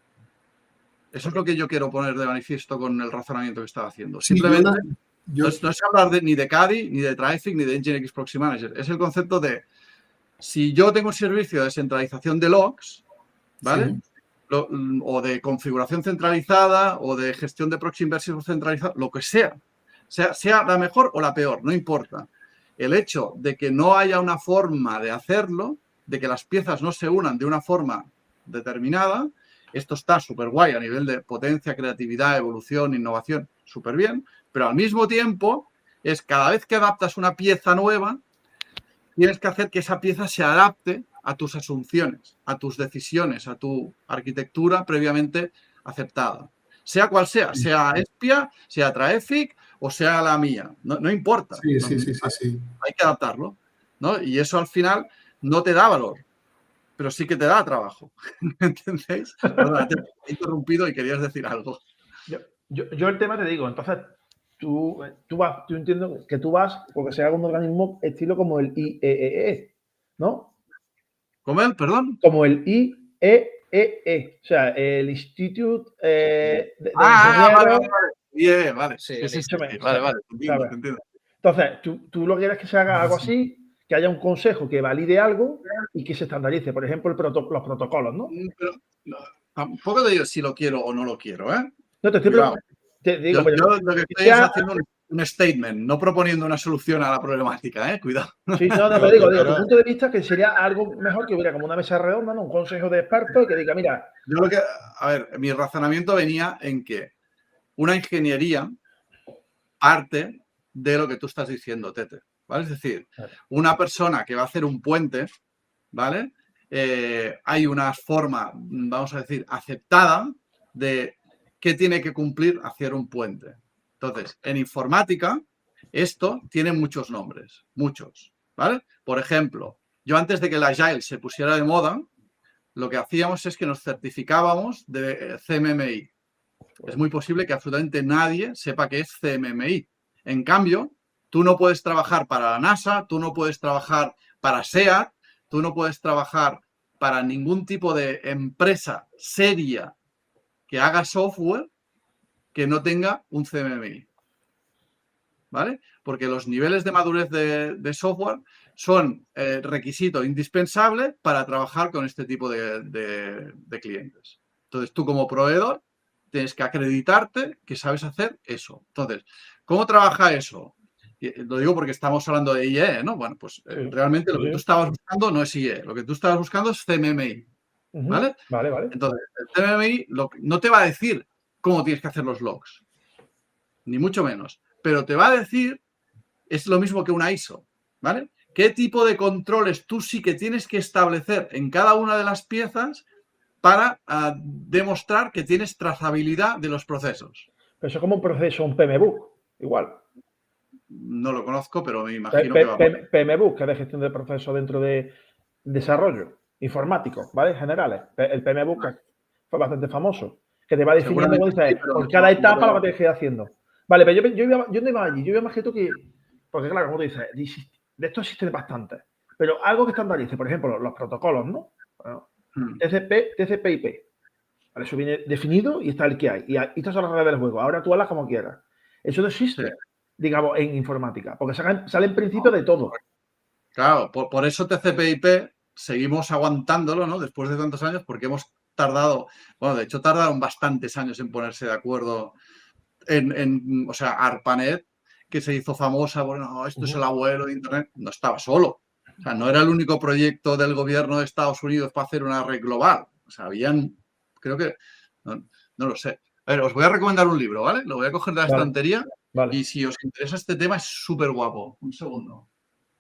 Eso es lo que yo quiero poner de manifiesto con el razonamiento que estaba haciendo. Sí, yo Simplemente, la- yo- no, es, no es hablar de, ni de Kadi, ni de Traffic, ni de Nginx Proxy Manager. Es el concepto de, si yo tengo un servicio de descentralización de logs, ¿vale? sí. Lo, o de configuración centralizada o de gestión de proxy inversión centralizada, lo que sea. sea. Sea la mejor o la peor, no importa. El hecho de que no haya una forma de hacerlo, de que las piezas no se unan de una forma determinada, esto está súper guay a nivel de potencia, creatividad, evolución, innovación, súper bien, pero al mismo tiempo es cada vez que adaptas una pieza nueva, tienes que hacer que esa pieza se adapte a tus asunciones, a tus decisiones, a tu arquitectura previamente aceptada. Sea cual sea, sea Espia, sea Traffic o sea la mía, no, no importa. Sí, no, sí, sí, sí, sí. Hay que adaptarlo, ¿no? Y eso al final no te da valor, pero sí que te da trabajo. ¿Entendéis? Perdona, te he interrumpido y querías decir algo. Yo, yo, yo el tema te digo, entonces tú, tú vas, tú entiendo que tú vas porque sea un organismo estilo como el I E E E, ¿no? ¿Cómo él? Perdón. Como el I E E E, o sea, el Institute eh, de, de Ah, Ingenieros. vale, vale, vale. Bien, vale. Sí, Sí, sí, sí, escúchame, sí. Vale, vale. Te entiendo, ¿sabes? te entiendo. Entonces, tú, tú lo que quieres que se haga algo así, que haya un consejo que valide algo y que se estandarice, por ejemplo, el proto- los protocolos, ¿no? Pero no, tampoco te digo si lo quiero o no lo quiero, ¿eh? No te estoy Cuidado. preguntando. Te digo, Yo, pero- yo lo que estoy ya- es haciendo un, un statement, no proponiendo una solución a la problemática, ¿eh? Cuidado. Sí, no, no, Yo- pero digo, yo digo, quiero- tu punto de vista que sería algo mejor que hubiera como una mesa redonda, ¿no? Un consejo de expertos que diga, mira, Yo lo que, a ver, mi razonamiento venía en que una ingeniería parte de lo que tú estás diciendo, Tete, ¿vale? Es decir, una persona que va a hacer un puente, ¿vale? Eh, hay una forma, vamos a decir, aceptada de qué tiene que cumplir hacer un puente. Entonces, en informática, esto tiene muchos nombres, muchos, ¿vale? Por ejemplo, yo antes de que el Agile se pusiera de moda, lo que hacíamos es que nos certificábamos de C M M I. Es muy posible que absolutamente nadie sepa qué es C M M I. En cambio, tú no puedes trabajar para la NASA, tú no puedes trabajar para SEAT, tú no puedes trabajar para ningún tipo de empresa seria que haga software que no tenga un C M M I. ¿Vale? Porque los niveles de madurez de, de software son eh, requisito indispensable para trabajar con este tipo de, de, de clientes. Entonces, tú como proveedor tienes que acreditarte que sabes hacer eso. Entonces, ¿cómo trabaja eso? Y lo digo porque estamos hablando de I E, ¿no? Bueno, pues eh, Sí, realmente lo que sí. tú estabas buscando no es I E, lo que tú estabas buscando es C M M I. Uh-huh. ¿Vale? Vale, vale. Entonces, el T M M I lo, no te va a decir cómo tienes que hacer los logs, ni mucho menos, pero te va a decir, es lo mismo que una I S O, ¿vale? ¿Qué tipo de controles tú sí que tienes que establecer en cada una de las piezas para uh, demostrar que tienes trazabilidad de los procesos? Pero eso es como un proceso, un P M B U K, igual. No lo conozco, pero me imagino P que va a P P M B U K, que es de gestión de procesos dentro de desarrollo informático, ¿vale? Generales. El P M B U K fue bastante famoso, que te va definiendo, como dices, sí, por cada no, etapa no, no, lo que tienes que ir haciendo. Vale, pero yo, yo, iba, yo no iba allí, yo iba más que tú que... Porque claro, como tú dices, de esto existen bastantes. Pero algo que estandarice, por ejemplo, los protocolos, ¿no? Bueno, hmm. T C P, T C P I P. Vale, eso viene definido y está el que hay. Y, y estas son las reglas del juego. Ahora tú hablas como quieras. Eso no existe, sí. digamos, en informática. Porque salen, salen principios de todo. Claro, por, por eso T C P I P seguimos aguantándolo, ¿no? Después de tantos años, porque hemos tardado, bueno, de hecho tardaron bastantes años en ponerse de acuerdo en, en o sea, ARPANET, que se hizo famosa, bueno, no, esto uh-huh. es el abuelo de Internet, no estaba solo. O sea, no era el único proyecto del gobierno de Estados Unidos para hacer una red global. O sea, habían, creo que, no, no lo sé. A ver, os voy a recomendar un libro, ¿vale? Lo voy a coger de la vale. estantería vale. y si os interesa este tema es súper guapo. Un segundo.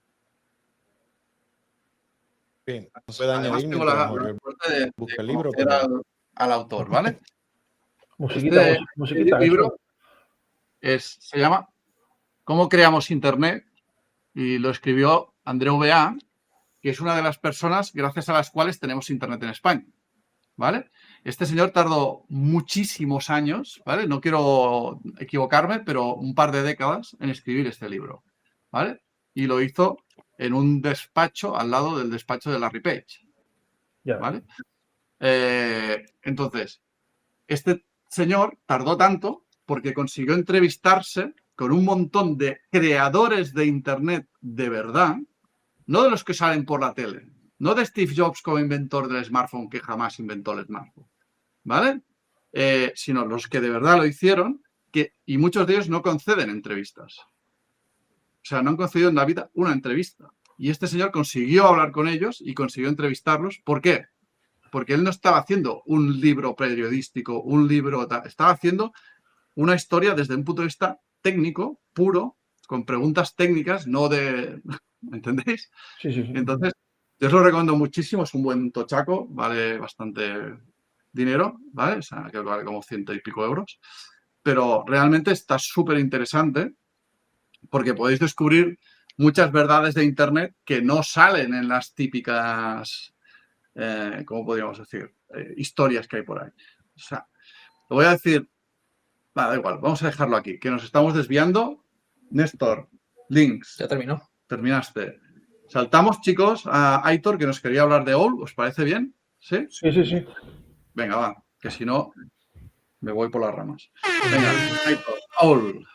Bien, no puede añadir tengo la, la suerte de, busca de el libro pero... al, al autor, ¿vale? musiquita, este, musiquita, este libro es, se llama ¿Cómo creamos Internet? Y lo escribió Andreu Beà, que es una de las personas gracias a las cuales tenemos Internet en España, ¿vale? Este señor tardó muchísimos años, ¿vale? No quiero equivocarme, pero un par de décadas en escribir este libro, ¿vale? Y lo hizo en un despacho al lado del despacho de Larry Page, ¿vale? Eh, entonces, este señor tardó tanto porque consiguió entrevistarse con un montón de creadores de Internet de verdad, no de los que salen por la tele, no de Steve Jobs como inventor del smartphone que jamás inventó el smartphone, ¿vale? Eh, sino los que de verdad lo hicieron que, y muchos de ellos no conceden entrevistas. O sea, no han concedido en la vida una entrevista. Y este señor consiguió hablar con ellos y consiguió entrevistarlos. ¿Por qué? Porque él no estaba haciendo un libro periodístico, un libro... Estaba haciendo una historia desde un punto de vista técnico, puro, con preguntas técnicas, no de... ¿Me entendéis? Sí, sí, sí. Entonces, yo os lo recomiendo muchísimo. Es un buen tochaco, vale bastante dinero, ¿vale? O sea, creo que vale como ciento y pico euros. Pero realmente está súper interesante porque podéis descubrir muchas verdades de Internet que no salen en las típicas, eh, ¿cómo podríamos decir? Eh, historias que hay por ahí. O sea, lo voy a decir, nada, da igual, vamos a dejarlo aquí, que nos estamos desviando. Néstor, links. Ya terminó. Terminaste. Saltamos, chicos, a Aitor, que nos quería hablar de O W L. ¿Os parece bien? ¿Sí? Sí, sí, sí. Venga, va, que si no, me voy por las ramas. Venga, Aitor, O W L.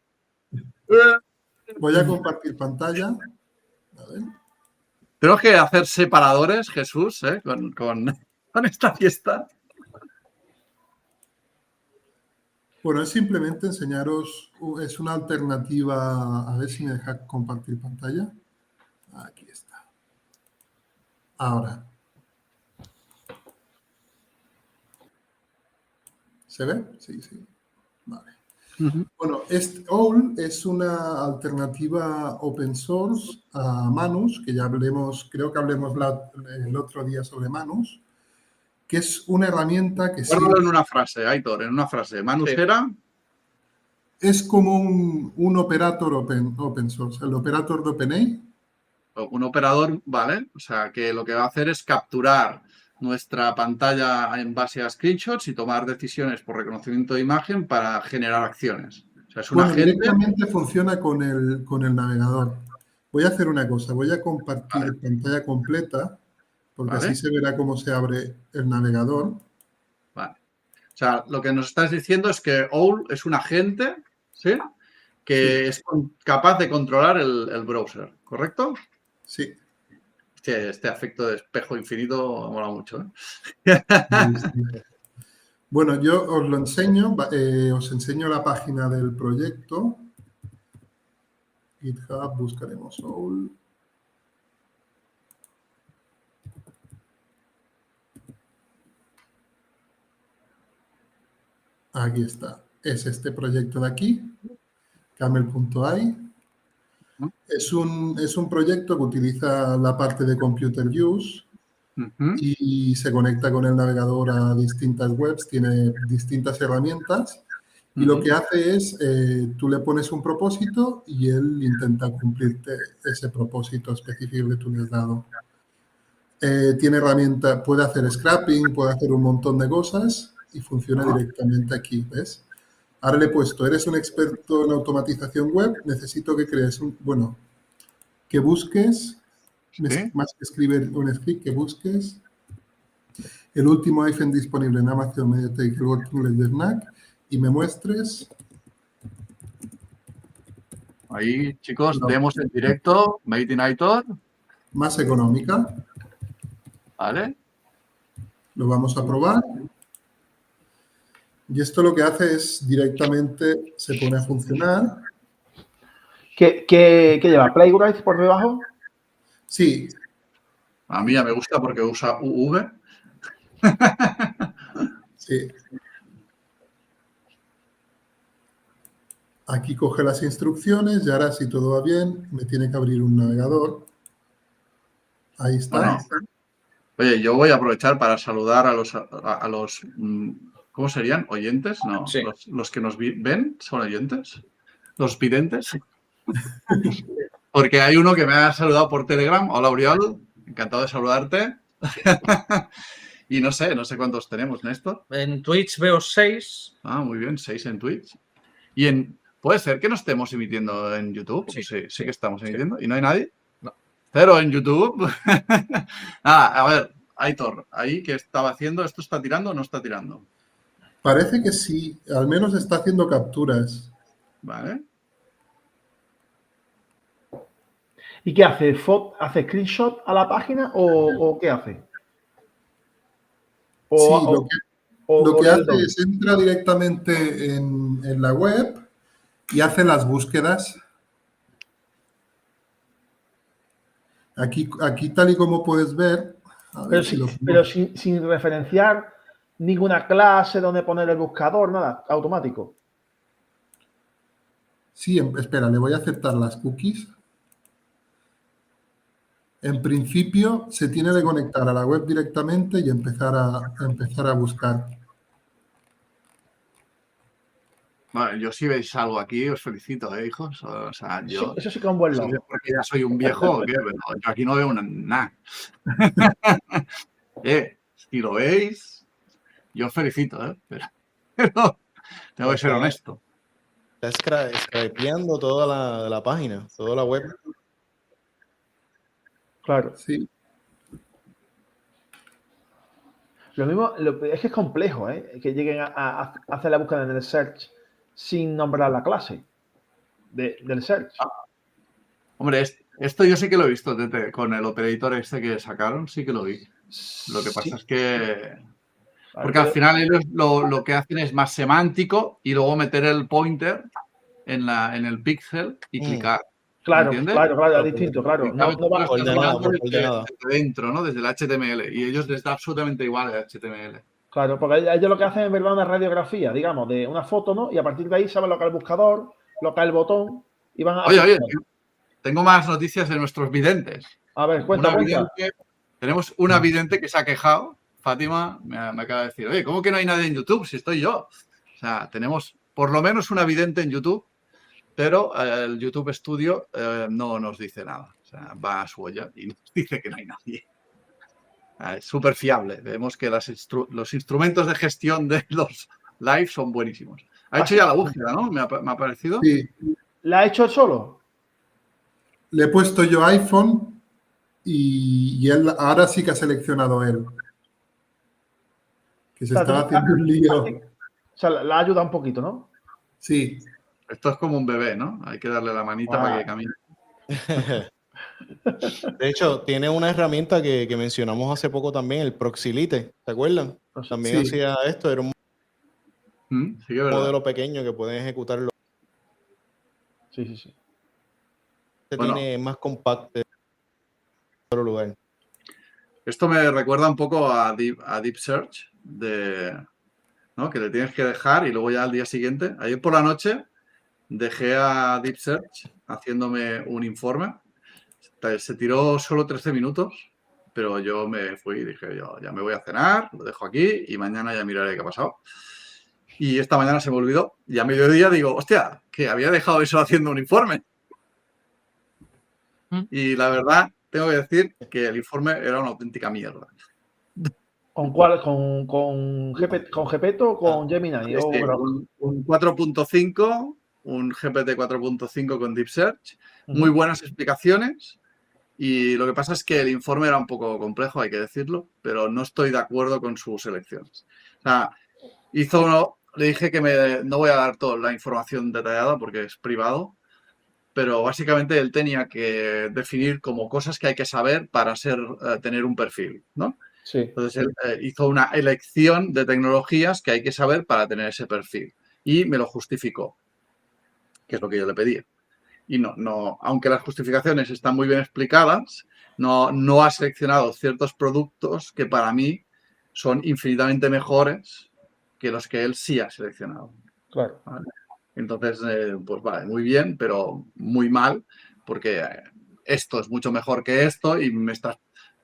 Voy a compartir pantalla. A ver. Tengo que hacer separadores, Jesús, ¿eh? con, con, con esta fiesta. Bueno, es simplemente enseñaros, es una alternativa, a ver si me deja compartir pantalla. Aquí está. Ahora. ¿Se ve? Sí, sí. Vale. Uh-huh. Bueno, este O W L es una alternativa open source a Manus, que ya hablemos, creo que hablemos la, el otro día sobre Manus, que es una herramienta que... Guárdalo sirve... en una frase, Aitor, en una frase. Manus sí. era... Es como un, un operator open, open source, el operator de OpenAI. Un operador, ¿vale? O sea, que lo que va a hacer es capturar nuestra pantalla en base a screenshots y tomar decisiones por reconocimiento de imagen para generar acciones. O sea, es un bueno, agente... directamente funciona con el, con el navegador. Voy a hacer una cosa, voy a compartir vale. pantalla completa, porque vale. así se verá cómo se abre el navegador. Vale. O sea, lo que nos estás diciendo es que O W L es un agente, ¿sí? Que sí. es capaz de controlar el, el browser, ¿correcto? Sí. Este, este efecto de espejo infinito mola mucho, ¿eh? Bueno, yo os lo enseño, eh, os enseño la página del proyecto. GitHub, buscaremos O W L. Aquí está. Es este proyecto de aquí, camel punto a i. Es un, es un proyecto que utiliza la parte de Computer Views uh-huh. y se conecta con el navegador a distintas webs, tiene distintas herramientas y uh-huh. lo que hace es, eh, tú le pones un propósito y él intenta cumplirte ese propósito específico que tú le has dado. Eh, tiene herramienta, puede hacer scrapping, puede hacer un montón de cosas y funciona uh-huh. directamente aquí, ¿ves? Ahora le he puesto, eres un experto en automatización web, necesito que crees, un, bueno, que busques, ¿sí? Más que escribir un script, que busques el último iPhone disponible en Amazon Mediatek, el Working de Snack, y me muestres. Ahí, chicos, no. Demos en directo, Made in Aitor. Más económica. Vale. Lo vamos a probar. Y esto lo que hace es directamente se pone a funcionar. ¿Qué, qué, qué lleva? ¿Playwright por debajo? Sí. A mí ya me gusta porque usa U V. Sí. Aquí coge las instrucciones y ahora, si todo va bien, me tiene que abrir un navegador. Ahí está. Bueno, oye, yo voy a aprovechar para saludar a los... A, a los ¿cómo serían? ¿Oyentes? No, sí. los, los que nos ven son oyentes. Los videntes. Porque hay uno que me ha saludado por Telegram. Hola, Oriol. Encantado de saludarte. Y no sé, no sé cuántos tenemos, Néstor. En Twitch veo seis. Ah, muy bien, seis en Twitch. Y en... ¿Puede ser que no estemos emitiendo en YouTube? Sí, sí, sí que estamos emitiendo. Sí. ¿Y no hay nadie? No. Cero en YouTube. Ah, a ver, Aitor, ahí que estaba haciendo, ¿esto está tirando o no está tirando? Parece que sí, al menos está haciendo capturas. Vale. ¿Y qué hace? ¿Hace screenshot a la página o, o qué hace? O, sí, o, lo que, o, lo que hace es entra directamente en, en la web y hace las búsquedas. Aquí, aquí tal y como puedes ver... A ver pero si lo pero sin, sin referenciar ninguna clase donde poner el buscador, nada, automático. Sí, espera, le voy a aceptar las cookies. En principio, se tiene que conectar a la web directamente y empezar a, a empezar a buscar. Bueno, yo si veis algo aquí, os felicito, ¿eh, hijos? O sea, yo... Eso, eso sí que es un buen logro. No sé porque ya soy un viejo, ¿qué? Pero yo aquí no veo nada. eh, si lo veis, yo os felicito, ¿eh? Pero, pero tengo que ser honesto. Está scrapeando toda la, la página, toda la web. Claro. Sí. Lo mismo, lo, es que es complejo, ¿eh? Que lleguen a, a, a hacer la búsqueda en el search sin nombrar la clase de, del search. Ah. Hombre, esto yo sí que lo he visto, Tete, con el operator este que sacaron, sí que lo vi. Lo que pasa sí. es que... Porque al final ellos lo, lo que hacen es más semántico y luego meter el pointer en, la, en el píxel y mm. clicar. Claro, claro, claro, es distinto, claro. No, no van a ordenado, desde, desde dentro, ¿no? Desde el H T M L. Y ellos les da absolutamente igual el H T M L. Claro, porque ellos lo que hacen es verdad una radiografía, digamos, de una foto, ¿no? Y a partir de ahí saben lo que es el buscador, lo que es el botón y van a... Oye, oye, tengo más noticias de nuestros videntes. A ver, cuenta, una cuenta. Vidente, tenemos una vidente que se ha quejado. Fátima me, me acaba de decir, oye, ¿cómo que no hay nadie en YouTube si estoy yo? O sea, tenemos por lo menos una vidente en YouTube, pero el YouTube Studio eh, no nos dice nada. O sea, va a su olla y nos dice que no hay nadie. Es súper fiable. Vemos que las instru los instrumentos de gestión de los live son buenísimos. Ha hecho ya la búsqueda, ¿no? ¿Me ha, me ha parecido? Sí. ¿La ha hecho él solo? Le he puesto yo iPhone y, y él ahora sí que ha seleccionado él. Que se o sea, estaba haciendo un lío. O sea, la ayuda un poquito, ¿no? Sí. Esto es como un bebé, ¿no? Hay que darle la manita ah. para que camine. De hecho, tiene una herramienta que, que mencionamos hace poco también, el Proxilite, ¿se acuerdan? También sí. hacía esto, era un mm, sí, modelo pequeño que pueden ejecutarlo. Sí, sí, sí. Este bueno, tiene más compacto en otro lugar. Esto me recuerda un poco a Deep, a Deep Search de, ¿no? Que le tienes que dejar y luego ya al día siguiente, ayer por la noche, dejé a Deep Search haciéndome un informe. Se tiró solo trece minutos, pero yo me fui y dije, yo ya me voy a cenar, lo dejo aquí y mañana ya miraré qué ha pasado. Y esta mañana se me olvidó y a mediodía digo, hostia, que había dejado eso haciendo un informe. ¿Mm? Y la verdad, tengo que decir que el informe era una auténtica mierda. ¿Con cuál? ¿Con, con, G P T, ¿con G P T o con Gemini? Es que un, un cuatro punto cinco, un G P T cuatro punto cinco con Deep Search, uh-huh. Muy buenas explicaciones. Y lo que pasa es que el informe era un poco complejo, hay que decirlo, pero no estoy de acuerdo con sus elecciones. O sea, hizo uno, le dije que me, no voy a dar toda la información detallada porque es privado, pero básicamente él tenía que definir como cosas que hay que saber para ser, uh, tener un perfil, ¿no? Sí. Entonces él eh, hizo una elección de tecnologías que hay que saber para tener ese perfil y me lo justificó, que es lo que yo le pedía. Y no, no, aunque las justificaciones están muy bien explicadas, no, no ha seleccionado ciertos productos que para mí son infinitamente mejores que los que él sí ha seleccionado. Claro. ¿Vale? Entonces, eh, pues vale, muy bien, pero muy mal, porque esto es mucho mejor que esto y me estás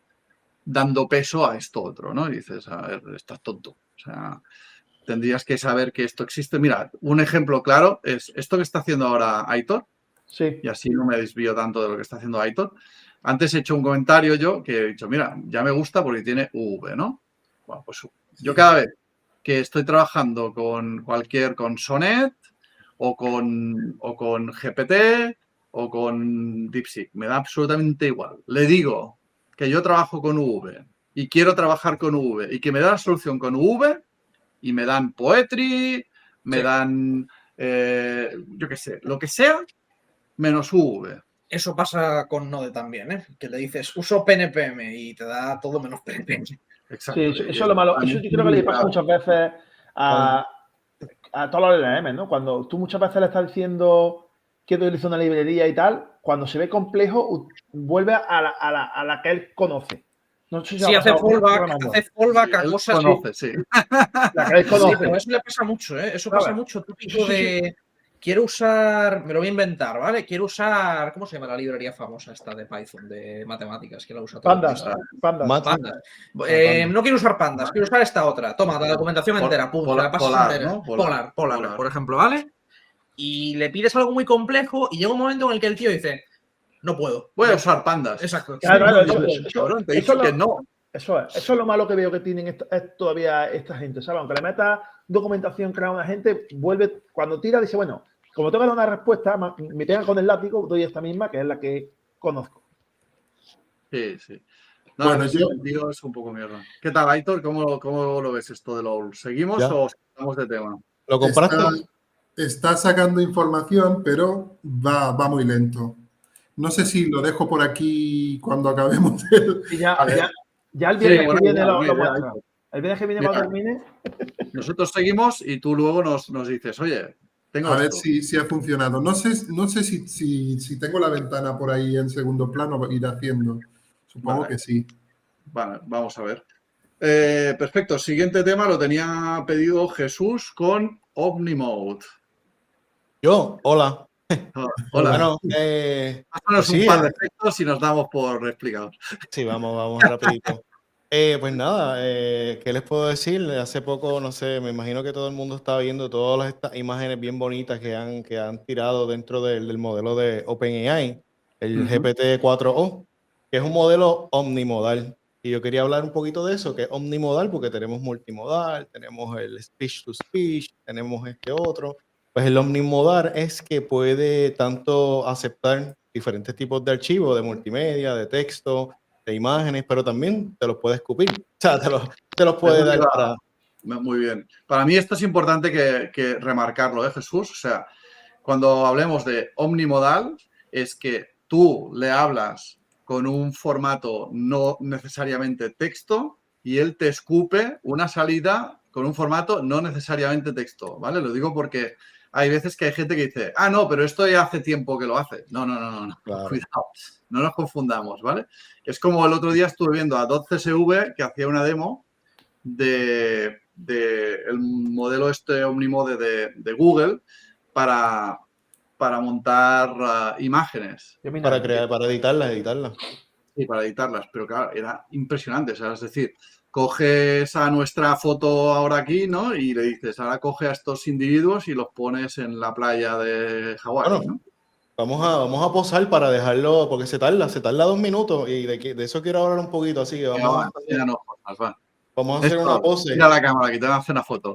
dando peso a esto otro, ¿no? Y dices, a ver, estás tonto. O sea, tendrías que saber que esto existe. Mira, un ejemplo claro es esto que está haciendo ahora Aitor. Sí. Y así no me desvío tanto de lo que está haciendo Aitor. Antes he hecho un comentario yo que he dicho, mira, ya me gusta porque tiene U V, ¿no? Bueno, pues yo cada vez que estoy trabajando con cualquier, con Sonnet o con, o con G P T o con DeepSeek, me da absolutamente igual. Le digo que yo trabajo con U V y quiero trabajar con U V y que me da la solución con U V y me dan Poetry, me sí. dan, eh, yo qué sé, lo que sea, menos U V. Eso pasa con Node también, ¿eh? Que le dices, uso P N P M y te da todo menos P N P M. Exacto. Sí, eso, eso es lo malo. Eso yo creo que le pasa muchas veces a, a todos los L L M, ¿no? Cuando tú muchas veces le estás diciendo que utiliza una librería y tal, cuando se ve complejo, vuelve a la, a la, a la que él conoce. No sé si sí, hace fallback, hace fallback a cosas conoce, sí. La que él conoce. Sí, pero eso le pasa mucho, ¿eh? Eso pasa mucho. Típico de... Quiero usar, me lo voy a inventar, ¿vale? Quiero usar, ¿cómo se llama la librería famosa esta de Python, de matemáticas? Que la usa todo. Pandas. Pandas. Pandas. Eh, no quiero usar Pandas, quiero usar esta otra. Toma, la documentación entera, pum, polar, la pasas polar, entera. ¿no? Polar, polar, polar, polar, por ejemplo, ¿vale? Y le pides algo muy complejo y llega un momento en el que el tío dice, no puedo. Voy a usar Pandas. Exacto. Claro, claro, eso, eso, eso, cabrón, te eso, dice que lo, no. Eso es. Eso es lo malo que veo que tienen esta, es todavía esta gente, ¿sabes? Aunque le metas documentación creada a una gente, vuelve, cuando tira, dice, bueno, como tengo que dar una respuesta, me pega con el látigo, doy esta misma, que es la que conozco. Sí, sí. No, bueno, yo digo, es un poco mierda. ¿Qué tal, Aitor? ¿Cómo, cómo lo ves esto de LOL? ¿Seguimos ¿Ya? o estamos de tema? ¿Lo compraste? Está, está sacando información, pero va, va muy lento. No sé si lo dejo por aquí cuando acabemos el... Sí, ya, ya, ya el viernes sí, bueno, que viene ya, lo, lo muestra. El viernes que viene Mira, cuando termine... Nosotros seguimos y tú luego nos, nos dices, oye... Tengo a esto. ver si, si ha funcionado. No sé, no sé si, si, si tengo la ventana por ahí en segundo plano, ir haciendo. Supongo vale. que sí. Vale, vamos a ver. Eh, perfecto. Siguiente tema lo tenía pedido Jesús con OmniMode. Yo, hola. Oh, hola. Bueno, eh, Haznos un sí, par de efectos y nos damos por explicados. Sí, vamos, vamos rapidito. Eh, pues nada, eh, ¿qué les puedo decir? Hace poco, no sé, me imagino que todo el mundo está viendo todas estas imágenes bien bonitas que han, que han tirado dentro del, del modelo de OpenAI, el uh-huh. G P T cuatro O, que es un modelo omnimodal. Y yo quería hablar un poquito de eso, que es omnimodal, porque tenemos multimodal, tenemos el speech to speech, tenemos este otro. Pues el omnimodal es que puede tanto aceptar diferentes tipos de archivos, de multimedia, de texto, de imágenes, pero también te los puede escupir. O sea, te los, te los puede dar para... Muy bien. Para mí esto es importante que, que remarcarlo, ¿eh, Jesús? O sea, cuando hablemos de omnimodal, es que tú le hablas con un formato no necesariamente texto y él te escupe una salida con un formato no necesariamente texto, ¿vale? Lo digo porque hay veces que hay gente que dice, ah, no, pero esto ya hace tiempo que lo hace. No, no, no, no, claro. Cuidado, no nos confundamos, ¿vale? Es como el otro día estuve viendo a Dot C S V que hacía una demo de, de el modelo este Omnimode de, de Google para, para montar uh, imágenes. Para crear, para editarlas, editarlas. Sí, para editarlas, pero claro, era impresionante. O sea, es decir, coges a nuestra foto ahora aquí, ¿no? Y le dices, ahora coge a estos individuos y los pones en la playa de Hawái, bueno, ¿no? Vamos a, vamos a posar para dejarlo, porque se tarda, se tarda dos minutos y de, de eso quiero hablar un poquito, así que vamos, va, a, ya no, más, va. vamos a hacer Esto, una pose. Mira la cámara, que te van a hacer una foto.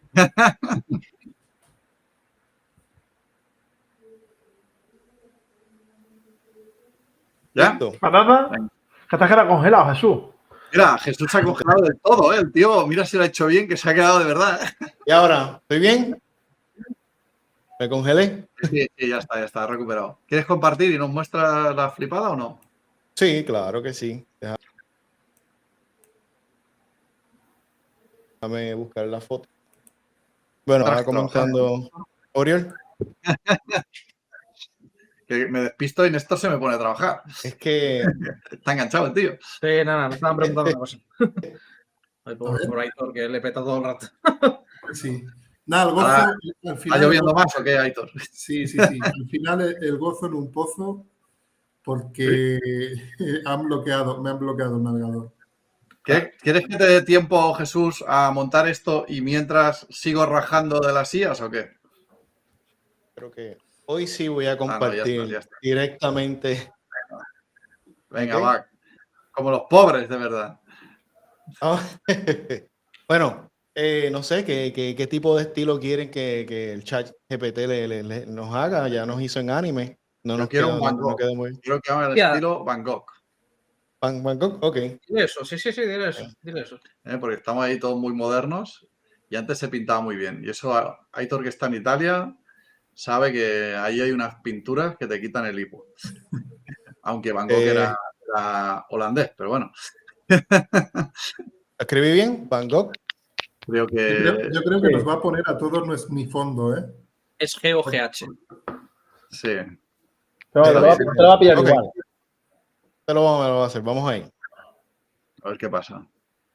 ¿Ya? ¿Patata? Que te has quedado congelado, Jesús. Mira, Jesús se ha congelado del todo, ¿eh? El tío, mira si lo ha hecho bien, que se ha quedado de verdad. ¿Y ahora? ¿Estoy bien? ¿Me congelé? Sí, sí, ya está, ya está, recuperado. ¿Quieres compartir y nos muestra la flipada o no? Sí, claro que sí. Déjame buscar la foto. Bueno, ahora comentando. Oriol. Que me despisto y Néstor se me pone a trabajar. Es que... Está enganchado el tío. Sí, nada, me estaban preguntando una cosa. Ay, por, por Aitor, que le peta todo el rato. Sí. Nada, el gozo... Ahora, al final, ¿está lloviendo más o qué, Aitor? Sí, sí, sí. Al final el, el gozo en un pozo porque sí. han bloqueado, me han bloqueado el navegador. ¿Quieres que te dé tiempo, Jesús, a montar esto y mientras sigo rajando de las I As o qué? Creo que hoy sí voy a compartir ah, no, ya está, ya está. directamente. Venga, okay. Va. Como los pobres, de verdad. Oh. Bueno, eh, no sé ¿qué, qué, qué tipo de estilo quieren que, que el chat G P T le, le, le, nos haga. Ya nos hizo en anime. No Yo nos quiero queda, un Van Gogh. No, no muy... Quiero que haga el yeah. estilo Van Gogh. Van, Van Gogh, ok. Dile eso, sí, sí, sí, dile eso. Dile eso. Eh, porque estamos ahí todos muy modernos y antes se pintaba muy bien. Y eso, Aitor, que está en Italia, sabe que ahí hay unas pinturas que te quitan el hipo. Aunque Van Gogh eh... era, era holandés, pero bueno. ¿Escribí bien? ¿Van Gogh? Creo que... Yo creo, yo creo que sí. Nos va a poner a todos no es mi fondo, ¿eh? Es G O G H. Sí. Pero te lo va, te lo va a pillar okay. igual. Te lo vamos, lo va a hacer. Vamos ahí. A ver qué pasa.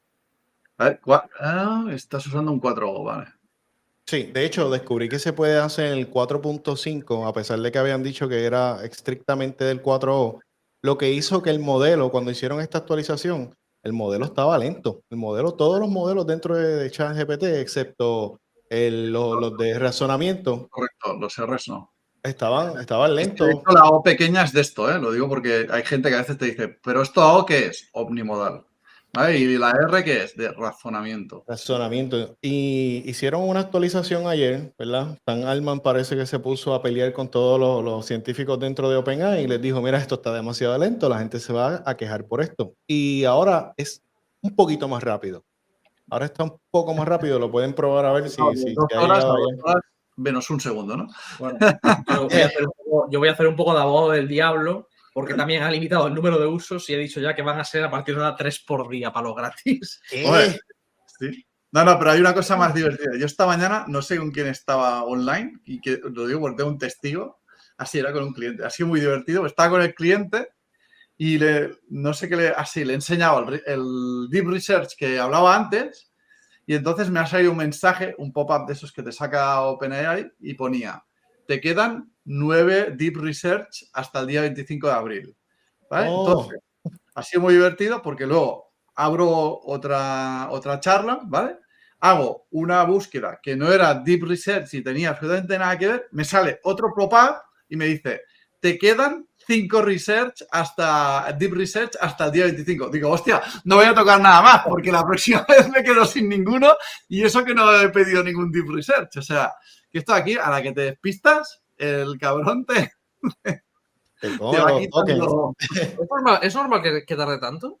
A ver, ah, estás usando un cuatro O, vale. Sí, de hecho, descubrí que se puede hacer el cuatro punto cinco, a pesar de que habían dicho que era estrictamente del cuatro O. Lo que hizo que el modelo, cuando hicieron esta actualización, el modelo estaba lento. El modelo, todos los modelos dentro de, de ChatGPT, excepto el, los, los de razonamiento. Correcto, los R's no. Estaban, estaban lentos. De hecho, la O pequeña es de esto, ¿eh? Lo digo porque hay gente que a veces te dice, ¿pero esto O qué es? Omnimodal. ¿Vale? ¿Y la R qué es? De razonamiento. Razonamiento. Y hicieron una actualización ayer, ¿verdad? Sam Altman parece que se puso a pelear con todos los, los científicos dentro de OpenAI y les dijo, mira, esto está demasiado lento, la gente se va a quejar por esto. Y ahora es un poquito más rápido. Ahora está un poco más rápido, lo pueden probar a ver si... No, si, dos si horas, dos horas, menos un segundo, ¿no? Bueno, yo voy, a hacer un poco, yo voy a hacer un poco de abogado del diablo, porque también ha limitado el número de usos y he dicho ya que van a ser a partir de ahora tres por día para los gratis. ¿Eh? Sí. No, no, pero hay una cosa más divertida. Yo esta mañana, no sé con quién estaba online, y que lo digo porque tengo un testigo, así era con un cliente. Ha sido muy divertido. Estaba con el cliente y le, no sé qué le, así le he enseñado el, el Deep Research que hablaba antes y entonces me ha salido un mensaje, un pop-up de esos que te saca OpenAI y ponía, te quedan nueve Deep Research hasta el día veinticinco de abril. ¿Vale? Oh. Entonces, ha sido muy divertido porque luego abro otra, otra charla, ¿vale? Hago una búsqueda que no era Deep Research y tenía absolutamente nada que ver, me sale otro pop-up y me dice, te quedan cinco research hasta Deep Research hasta el día veinticinco. Digo, hostia, no voy a tocar nada más porque la próxima vez me quedo sin ninguno y eso que no he pedido ningún Deep Research. O sea, que esto aquí, a la que te despistas, el cabrón te... te va quitando... ¿Es normal, ¿Es normal que, que tarde tanto?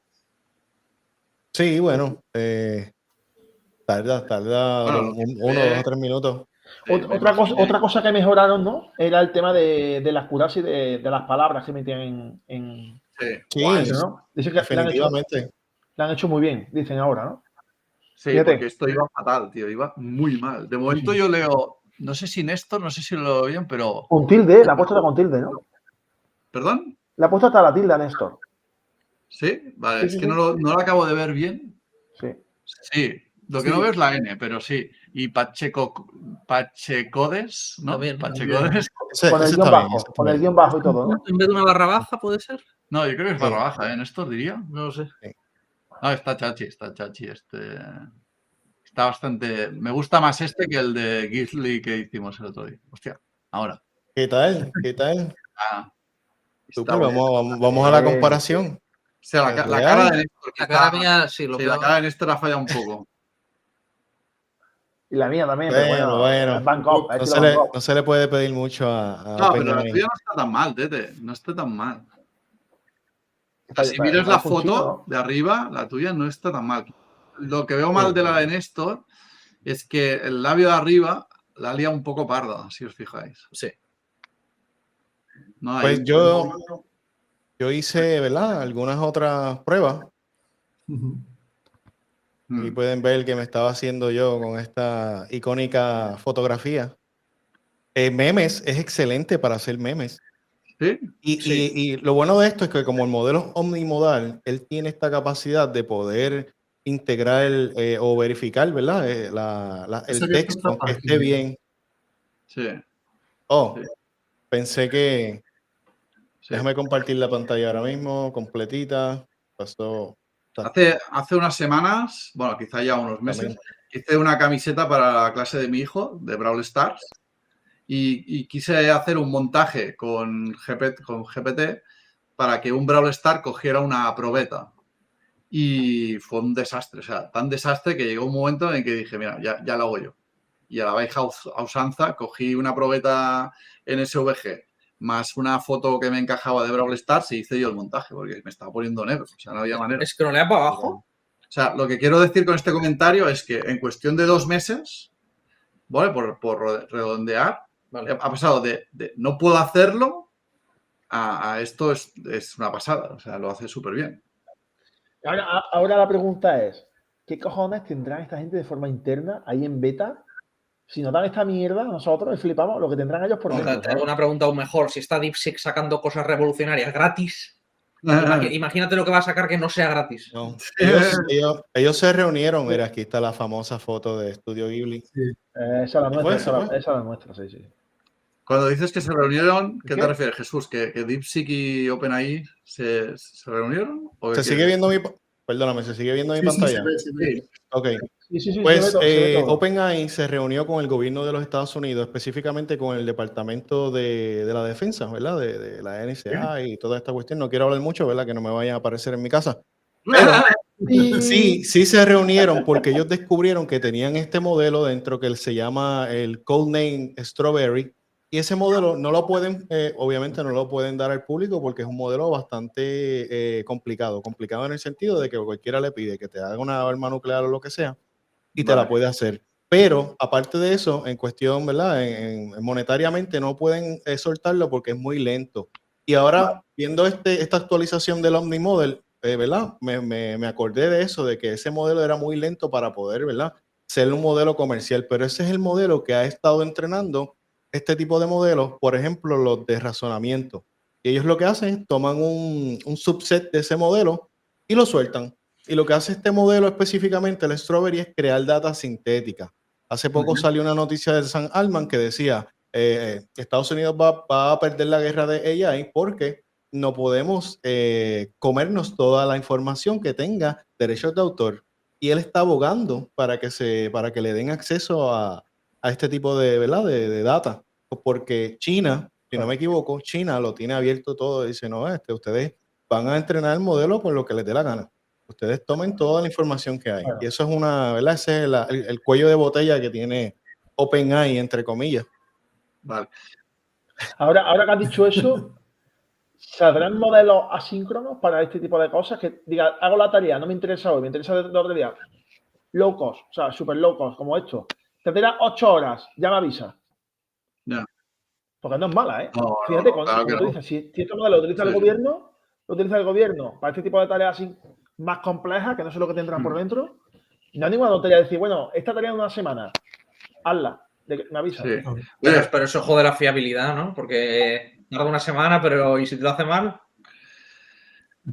Sí, bueno, eh, tarda, tarda bueno, un, uno, eh, dos o tres minutos. Ot otra, cosa, otra cosa que mejoraron, ¿no? Era el tema de, de la accuracy de, de las palabras que metían en... en sí, Wise, ¿no? Dicen que definitivamente. Le han, hecho, le han hecho muy bien, dicen ahora, ¿no? Sí, Fíjate. Porque esto iba fatal, tío, iba muy mal. De momento sí. Yo leo, no sé si Néstor, no sé si lo oyen, pero... Con tilde, la ha puesto con tilde, ¿no? ¿Perdón? La ha puesto hasta la tilde, Néstor. Sí, vale, sí, es sí, que sí. No, lo, no lo acabo de ver bien. Sí. Sí, lo que sí. no veo es la N, pero sí. Y Pacheco, Pachecodes, ¿no? También, Pachecodes. Con el guión bajo, con el guión bajo y todo, ¿no? En vez de una barra baja, ¿puede ser? No, yo creo que es barra Sí. baja, ¿eh? Néstor diría, no lo sé. Sí. No, está chachi, está chachi. Este... Está bastante... Me gusta más este que el de Gisli que hicimos el otro día. Hostia, ahora. ¿Qué tal? ¿Qué tal? Ah, Super, vamos, vamos, vamos a la comparación. O sea, la, la cara de Néstor. La cara mía, sí, lo sí, puedo... la cara de Néstor ha fallado un poco. Y la mía también, bueno, pero bueno, bueno. Bangkok, No, se le, no se le puede pedir mucho a, a No, pero la tuya no está tan mal, Tete. No está tan mal. O sea, si miras la foto de arriba, la tuya no está tan mal. Lo que veo mal de la de Néstor es que el labio de arriba la lía un poco parda, si os fijáis. Sí. No, pues hay... yo, yo hice, ¿verdad? Algunas otras pruebas. Uh-huh. Y pueden ver que me estaba haciendo yo con esta icónica fotografía. Eh, memes, es excelente para hacer memes. ¿Sí? Y, Sí. y, y lo bueno de esto es que como el modelo es omnimodal, él tiene esta capacidad de poder integrar el, eh, o verificar, ¿verdad? Eh, la, la, el texto que esté bien. Sí. Oh, sí. Pensé que... Sí. Déjame compartir la pantalla ahora mismo, completita. Pasó... Hace, hace unas semanas, bueno, quizá ya unos meses, hice una camiseta para la clase de mi hijo, de Brawl Stars, y, y quise hacer un montaje con G P T, con G P T para que un Brawl Star cogiera una probeta. Y fue un desastre, o sea, tan desastre que llegó un momento en que dije, mira, ya, ya lo hago yo. Y a la vieja usanza cogí una probeta en S V G más una foto que me encajaba de Brawl Stars y hice yo el montaje, porque me estaba poniendo negro, o sea, no había manera. Es que no le da para abajo. O sea, lo que quiero decir con este comentario es que en cuestión de dos meses, ¿vale? Por, por redondear, vale. Ha pasado de, de no puedo hacerlo a, a esto es, es una pasada, o sea, lo hace súper bien. Ahora, ahora la pregunta es, ¿qué cojones tendrán esta gente de forma interna ahí en beta? Si nos dan esta mierda, nosotros flipamos lo que tendrán ellos por dentro. No, te hago una pregunta aún mejor. Si está DeepSeek sacando cosas revolucionarias gratis, imag imagínate lo que va a sacar que no sea gratis. No. Ellos, ellos, ellos se reunieron. Mira, aquí está la famosa foto de Estudio Ghibli. Sí. Eh, esa la nuestra, esa, esa, esa la nuestra, sí, sí. Cuando dices que se reunieron, ¿qué, ¿Qué? te refieres, Jesús? ¿Que, que DeepSeek y OpenAI se, se reunieron? ¿O ¿Se sigue viendo mi... Perdóname, ¿se sigue viendo mi sí, pantalla? Sí, sí, sí. Ok. Sí, sí, sí, pues se todo, eh, se OpenAI se reunió con el gobierno de los Estados Unidos, específicamente con el Departamento de, de la Defensa, ¿verdad? De, de la N S A y toda esta cuestión. No quiero hablar mucho, ¿verdad? Que no me vayan a aparecer en mi casa. Pero sí, sí se reunieron porque ellos descubrieron que tenían este modelo dentro que se llama el Codename Strawberry. Y ese modelo no lo pueden, eh, obviamente no lo pueden dar al público porque es un modelo bastante eh, complicado. Complicado en el sentido de que cualquiera le pide que te haga una arma nuclear o lo que sea y te vale. la puede hacer. Pero aparte de eso, en cuestión, ¿verdad? En, en, monetariamente no pueden eh, soltarlo porque es muy lento. Y ahora, viendo este, esta actualización del Omnimodel, eh, ¿verdad? Me, me, me acordé de eso, de que ese modelo era muy lento para poder, ¿verdad? Ser un modelo comercial. Pero ese es el modelo que ha estado entrenando este tipo de modelos, por ejemplo, los de razonamiento. Y ellos lo que hacen es toman un, un subset de ese modelo y lo sueltan. Y lo que hace este modelo específicamente, el Strawberry, es crear data sintética. Hace poco uh-huh. salió una noticia de Sam Altman que decía eh, Estados Unidos va, va a perder la guerra de A I porque no podemos eh, comernos toda la información que tenga derechos de autor. Y él está abogando para que, se, para que le den acceso a a este tipo de, ¿verdad? de, de data, porque China, si no me equivoco, China lo tiene abierto todo, dice, no, este, ustedes van a entrenar el modelo con lo que les dé la gana, ustedes tomen toda la información que hay, y eso es una, ¿verdad? Ese es la, el, el cuello de botella que tiene OpenAI, entre comillas. Vale. Ahora, ahora que has dicho eso, ¿saldrán modelos asíncronos para este tipo de cosas? Que diga, hago la tarea, no me interesa hoy, me interesa el otro día. Low cost, o sea, super low cost, como esto. Te tira ocho horas, ya me avisa. Yeah. Porque no es mala, ¿eh? No, Fíjate, no, cuando, claro cuando no. dices, si, si este modelo lo utiliza sí. el gobierno, lo utiliza el gobierno para este tipo de tareas así más complejas, que no sé lo que tendrán mm. por dentro, no hay ninguna tontería de decir, bueno, esta tarea en una semana, hazla, de, me avisa. Sí. Pero, pero eso jode la fiabilidad, ¿no? Porque tarda una semana, pero ¿y si te lo hace mal?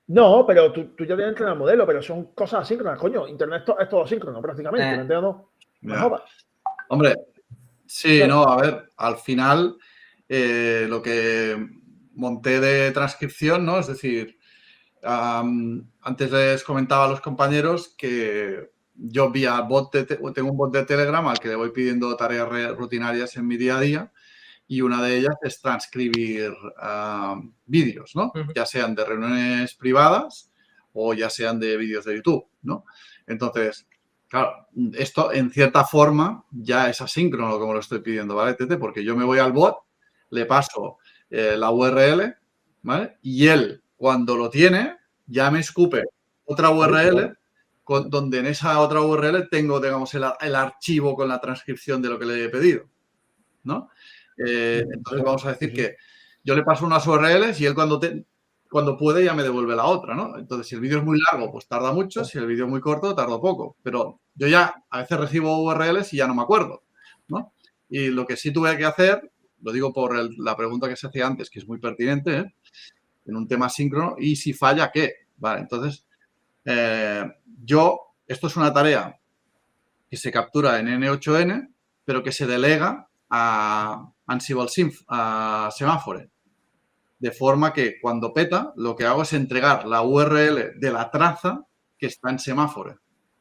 No, pero tú, tú ya tienes entrenado el modelo, pero son cosas asíncronas, coño. Internet es todo asíncrono prácticamente, Eh. ¿me entiendes? No, hombre, sí, no, a ver, al final eh, lo que monté de transcripción, ¿no? Es decir, um, antes les comentaba a los compañeros que yo vía bot de tengo un bot de Telegram al que le voy pidiendo tareas rutinarias en mi día a día y una de ellas es transcribir uh, vídeos, ¿no? Uh-huh. Ya sean de reuniones privadas o ya sean de vídeos de YouTube, ¿no? Entonces, claro, esto en cierta forma ya es asíncrono como lo estoy pidiendo, ¿vale, Tete? Porque yo me voy al bot, le paso eh, la U R L, ¿vale? Y él, cuando lo tiene, ya me escupe otra U R L con, donde en esa otra U R L tengo, digamos, el, el archivo con la transcripción de lo que le he pedido, ¿no? Eh, entonces vamos a decir que yo le paso unas U R Ls y él cuando, te, cuando puede ya me devuelve la otra, ¿no? Entonces, si el vídeo es muy largo, pues tarda mucho. Si el vídeo es muy corto, tarda poco. Pero yo ya a veces recibo U R Ls y ya no me acuerdo, ¿no? Y lo que sí tuve que hacer, lo digo por el, la pregunta que se hacía antes, que es muy pertinente, ¿eh? En un tema síncrono, y si falla, ¿qué? Vale, entonces, eh, yo, esto es una tarea que se captura en N ocho N, pero que se delega a Ansible Synf, a Semaphore. De forma que cuando peta, lo que hago es entregar la U R L de la traza que está en Semaphore.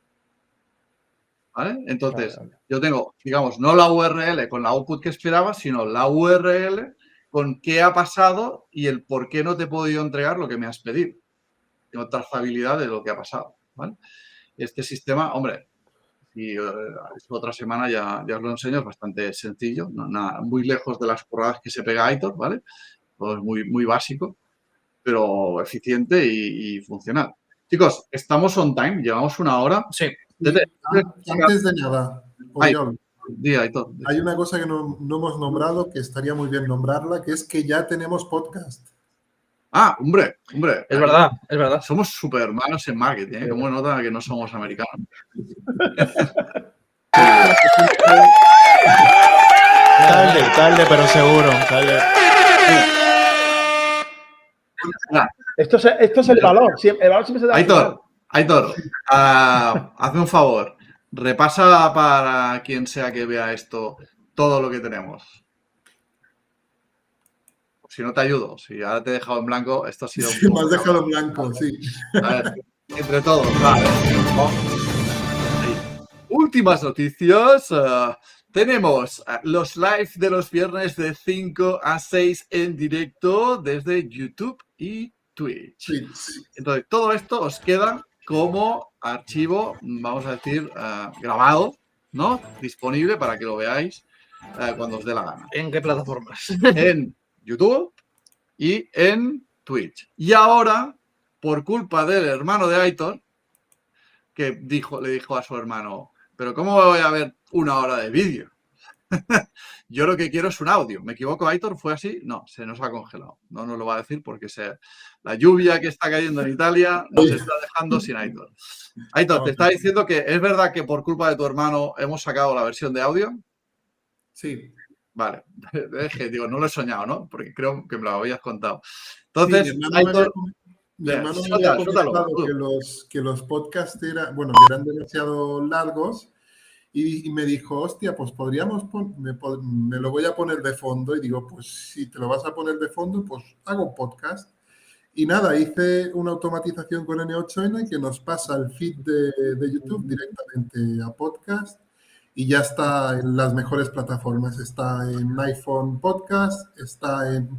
¿Vale? Entonces, vale, vale. yo tengo, digamos, no la U R L con la output que esperaba, sino la U R L con qué ha pasado y el por qué no te he podido entregar lo que me has pedido. Tengo trazabilidad de lo que ha pasado. ¿Vale? Este sistema, hombre, y eh, otra semana ya, ya os lo enseño, es bastante sencillo, no, nada, muy lejos de las porradas que se pega Aitor, ¿vale? Todo es muy, muy básico, pero eficiente y, y funcional. Chicos, estamos on time, llevamos una hora. Sí. Desde, antes de nada, Oriol, Ay, Aitor, hay una cosa que no, no hemos nombrado, que estaría muy bien nombrarla, que es que ya tenemos podcast. Ah, hombre, hombre. Es verdad, es verdad. Somos súper hermanos en marketing, ¿eh? Como nota que no somos americanos. Tarde, tarde, pero seguro. Tarde. Esto es, esto es el valor. El valor siempre se da. Aitor, Aitor, uh, hazme un favor. Repasa para quien sea que vea esto todo lo que tenemos. Si no te ayudo, si ahora te he dejado en blanco, esto ha sido... Sí, un me has dejado en blanco, sí. A ver, entre todos, vale. Últimas noticias. Uh, tenemos los live de los viernes de cinco a seis en directo desde YouTube y Twitch. Sí. Entonces, todo esto os queda como archivo, vamos a decir, uh, grabado, ¿no? Disponible para que lo veáis uh, cuando os dé la gana. ¿En qué plataformas? En YouTube y en Twitch. Y ahora, por culpa del hermano de Aitor, que dijo, le dijo a su hermano, pero ¿cómo voy a ver una hora de vídeo? Yo lo que quiero es un audio. ¿Me equivoco, Aitor? ¿Fue así? No, se nos ha congelado. No nos lo va a decir porque se, la lluvia que está cayendo en Italia nos está dejando sin Aitor. Aitor, te está diciendo que es verdad que por culpa de tu hermano hemos sacado la versión de audio. Sí. Vale, es que digo, no lo he soñado, ¿no? Porque creo que me lo habías contado. Entonces, sí, mi hermano Aitor, mi hermano me había comentado que los, que los podcasts eran, bueno, que eran demasiado largos y, y me dijo, hostia, pues podríamos, pon, me, me lo voy a poner de fondo y digo, pues si te lo vas a poner de fondo, pues hago un podcast. Y nada, hice una automatización con N ocho N que nos pasa el feed de, de YouTube directamente a podcast. Y ya está en las mejores plataformas. Está en iPhone Podcast, está en,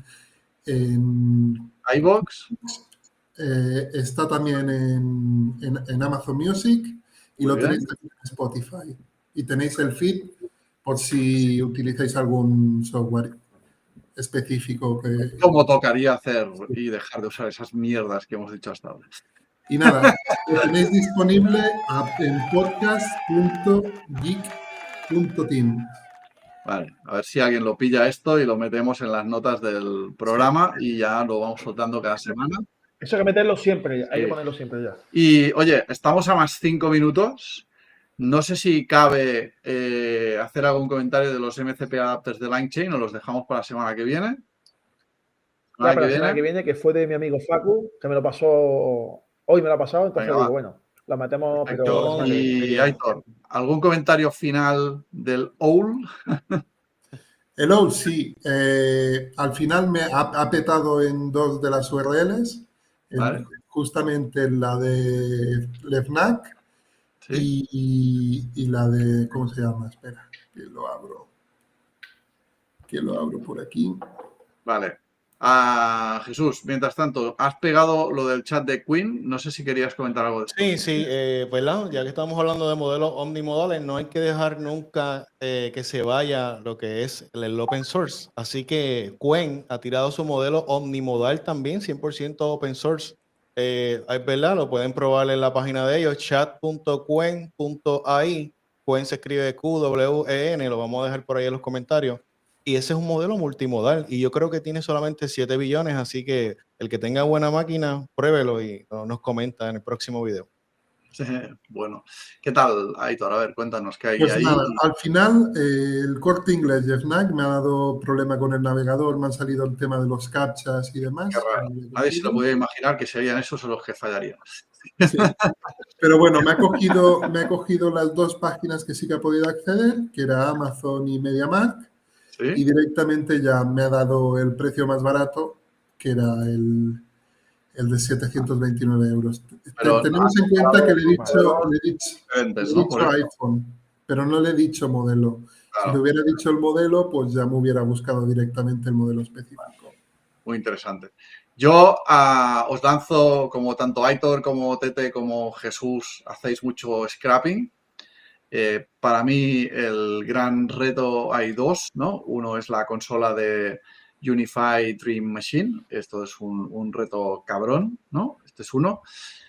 en iVoox, eh, está también en, en, en Amazon Music y Muy lo bien. tenéis también en Spotify. Y tenéis el feed por si utilizáis algún software específico. Que... ¿Cómo tocaría hacer y dejar de usar esas mierdas que hemos dicho hasta ahora? Y nada, lo tenéis disponible en podcast punto geek punto team. Vale, a ver si alguien lo pilla esto y lo metemos en las notas del programa y ya lo vamos soltando cada semana. Eso hay que meterlo siempre, hay Sí. que ponerlo siempre ya. Y oye, estamos a más cinco minutos. No sé si cabe eh, hacer algún comentario de los M C P adapters de LangChain o los dejamos para la semana que viene. para la semana que viene, que fue de mi amigo Facu, que me lo pasó, hoy me lo ha pasado, entonces Venga, digo, va. bueno, la metemos, Perfecto. pero... Y Aitor, ¿algún comentario final del O W L? El O W L sí, eh, al final me ha, ha petado en dos de las U R Ls, vale. en, justamente en la de Lefnac sí. y, y la de, ¿cómo se llama? Espera, que lo abro, que lo abro por aquí. Vale. Ah, Jesús, mientras tanto, has pegado lo del chat de Queen. No sé si querías comentar algo de esto. Sí, sí, eh, ¿verdad? Ya que estamos hablando de modelos omnimodales, no hay que dejar nunca eh, que se vaya lo que es el, el open source. Así que Qwen ha tirado su modelo omnimodal también, cien por ciento open source. Eh, ¿verdad? Lo pueden probar en la página de ellos, chat punto qwen punto a i. Qwen se escribe Q W E N, lo vamos a dejar por ahí en los comentarios. Y ese es un modelo multimodal y yo creo que tiene solamente siete billones, así que el que tenga buena máquina, pruébelo y nos comenta en el próximo video. Sí, bueno, ¿qué tal, Aitor? A ver, cuéntanos qué hay pues ahí. Nada, al final, eh, el Corte Inglés de Fnac me ha dado problema con el navegador, me han salido el tema de los captchas y demás. Qué raro. Nadie se lo podía imaginar que serían esos los que fallarían. Sí. Pero bueno, me ha, cogido, me ha cogido las dos páginas que sí que ha podido acceder, que era Amazon y MediaMarkt. ¿Sí? Y directamente ya me ha dado el precio más barato, que era el, el de setecientos veintinueve euros. Pero Tenemos en cuenta que le he dicho, le he dicho, le he dicho ¿no? iPhone, pero no le he dicho modelo. Claro. Si le hubiera dicho el modelo, pues ya me hubiera buscado directamente el modelo específico. Muy interesante. Yo uh, os lanzo, como tanto Aitor como Tete como Jesús, hacéis mucho scrapping. Eh, para mí el gran reto hay dos, ¿no? Uno es la consola de Unified Dream Machine. Esto es un, un reto cabrón, ¿no? Este es uno.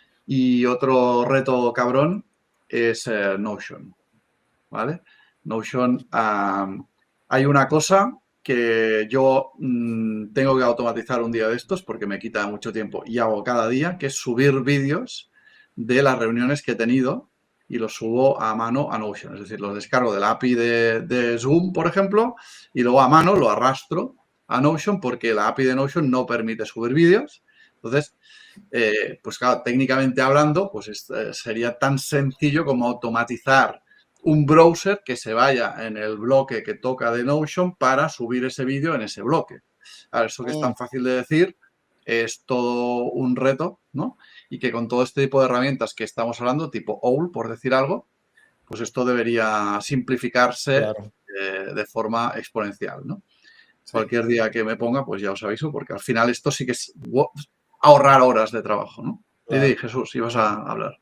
Y otro reto cabrón es eh, Notion, ¿vale? Notion, um, hay una cosa que yo mmm, tengo que automatizar un día de estos porque me quita mucho tiempo y hago cada día, que es subir vídeos de las reuniones que he tenido y los subo a mano a Notion. Es decir, los descargo de la A P I de, de Zoom, por ejemplo, y luego a mano lo arrastro a Notion porque la A P I de Notion no permite subir vídeos. Entonces, eh, pues claro, técnicamente hablando, pues es, eh, sería tan sencillo como automatizar un browser que se vaya en el bloque que toca de Notion para subir ese vídeo en ese bloque. Ahora, eso que es tan fácil de decir es todo un reto, ¿no? Y que con todo este tipo de herramientas que estamos hablando, tipo O W L, por decir algo, pues esto debería simplificarse claro. eh, de forma exponencial, ¿no? Sí. Cualquier día que me ponga, pues ya os aviso, porque al final esto sí que es ahorrar horas de trabajo, ¿no? Claro. Didi, Jesús, ibas a hablar.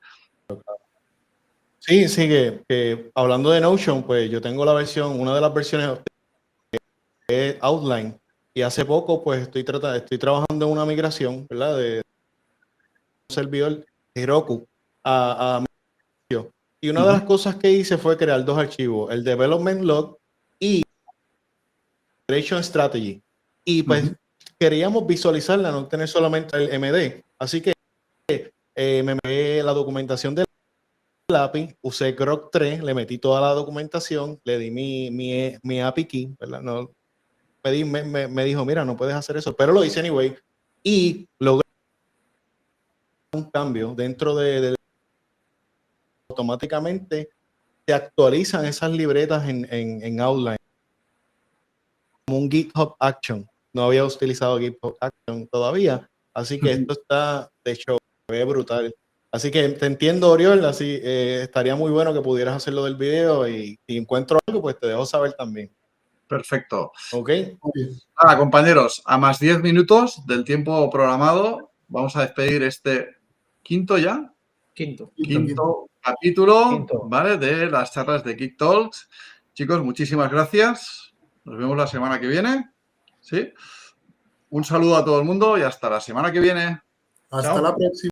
Sí, sí, que, que hablando de Notion, pues yo tengo la versión, una de las versiones es Outline, y hace poco pues estoy tratando, estoy trabajando en una migración, ¿verdad? De un servidor Heroku a, a y una uh-huh. de las cosas que hice fue crear dos archivos, el Development Log y Migration Strategy, y pues uh-huh. queríamos visualizarla, no tener solamente el M D, así que eh, me metí la documentación de la A P I, usé Grok tres, le metí toda la documentación, le di mi, mi, mi A P I key, ¿verdad? No, me, di, me, me, me dijo, mira, no puedes hacer eso, pero lo hice anyway, y logré un cambio dentro de, de automáticamente se actualizan esas libretas en, en, en Outline como un GitHub Action. No había utilizado GitHub Action todavía, así que esto está, de hecho, se ve brutal. Así que te entiendo, Oriol, así eh, estaría muy bueno que pudieras hacerlo del video y si encuentro algo, pues te dejo saber también. Perfecto. Ok. Nada, compañeros, a más diez minutos del tiempo programado, vamos a despedir este quinto ya. Quinto. Quinto, quinto capítulo, quinto. ¿Vale? De las charlas de Geek Talks. Chicos, muchísimas gracias. Nos vemos la semana que viene. ¿Sí? Un saludo a todo el mundo y hasta la semana que viene. Hasta Chao. La próxima.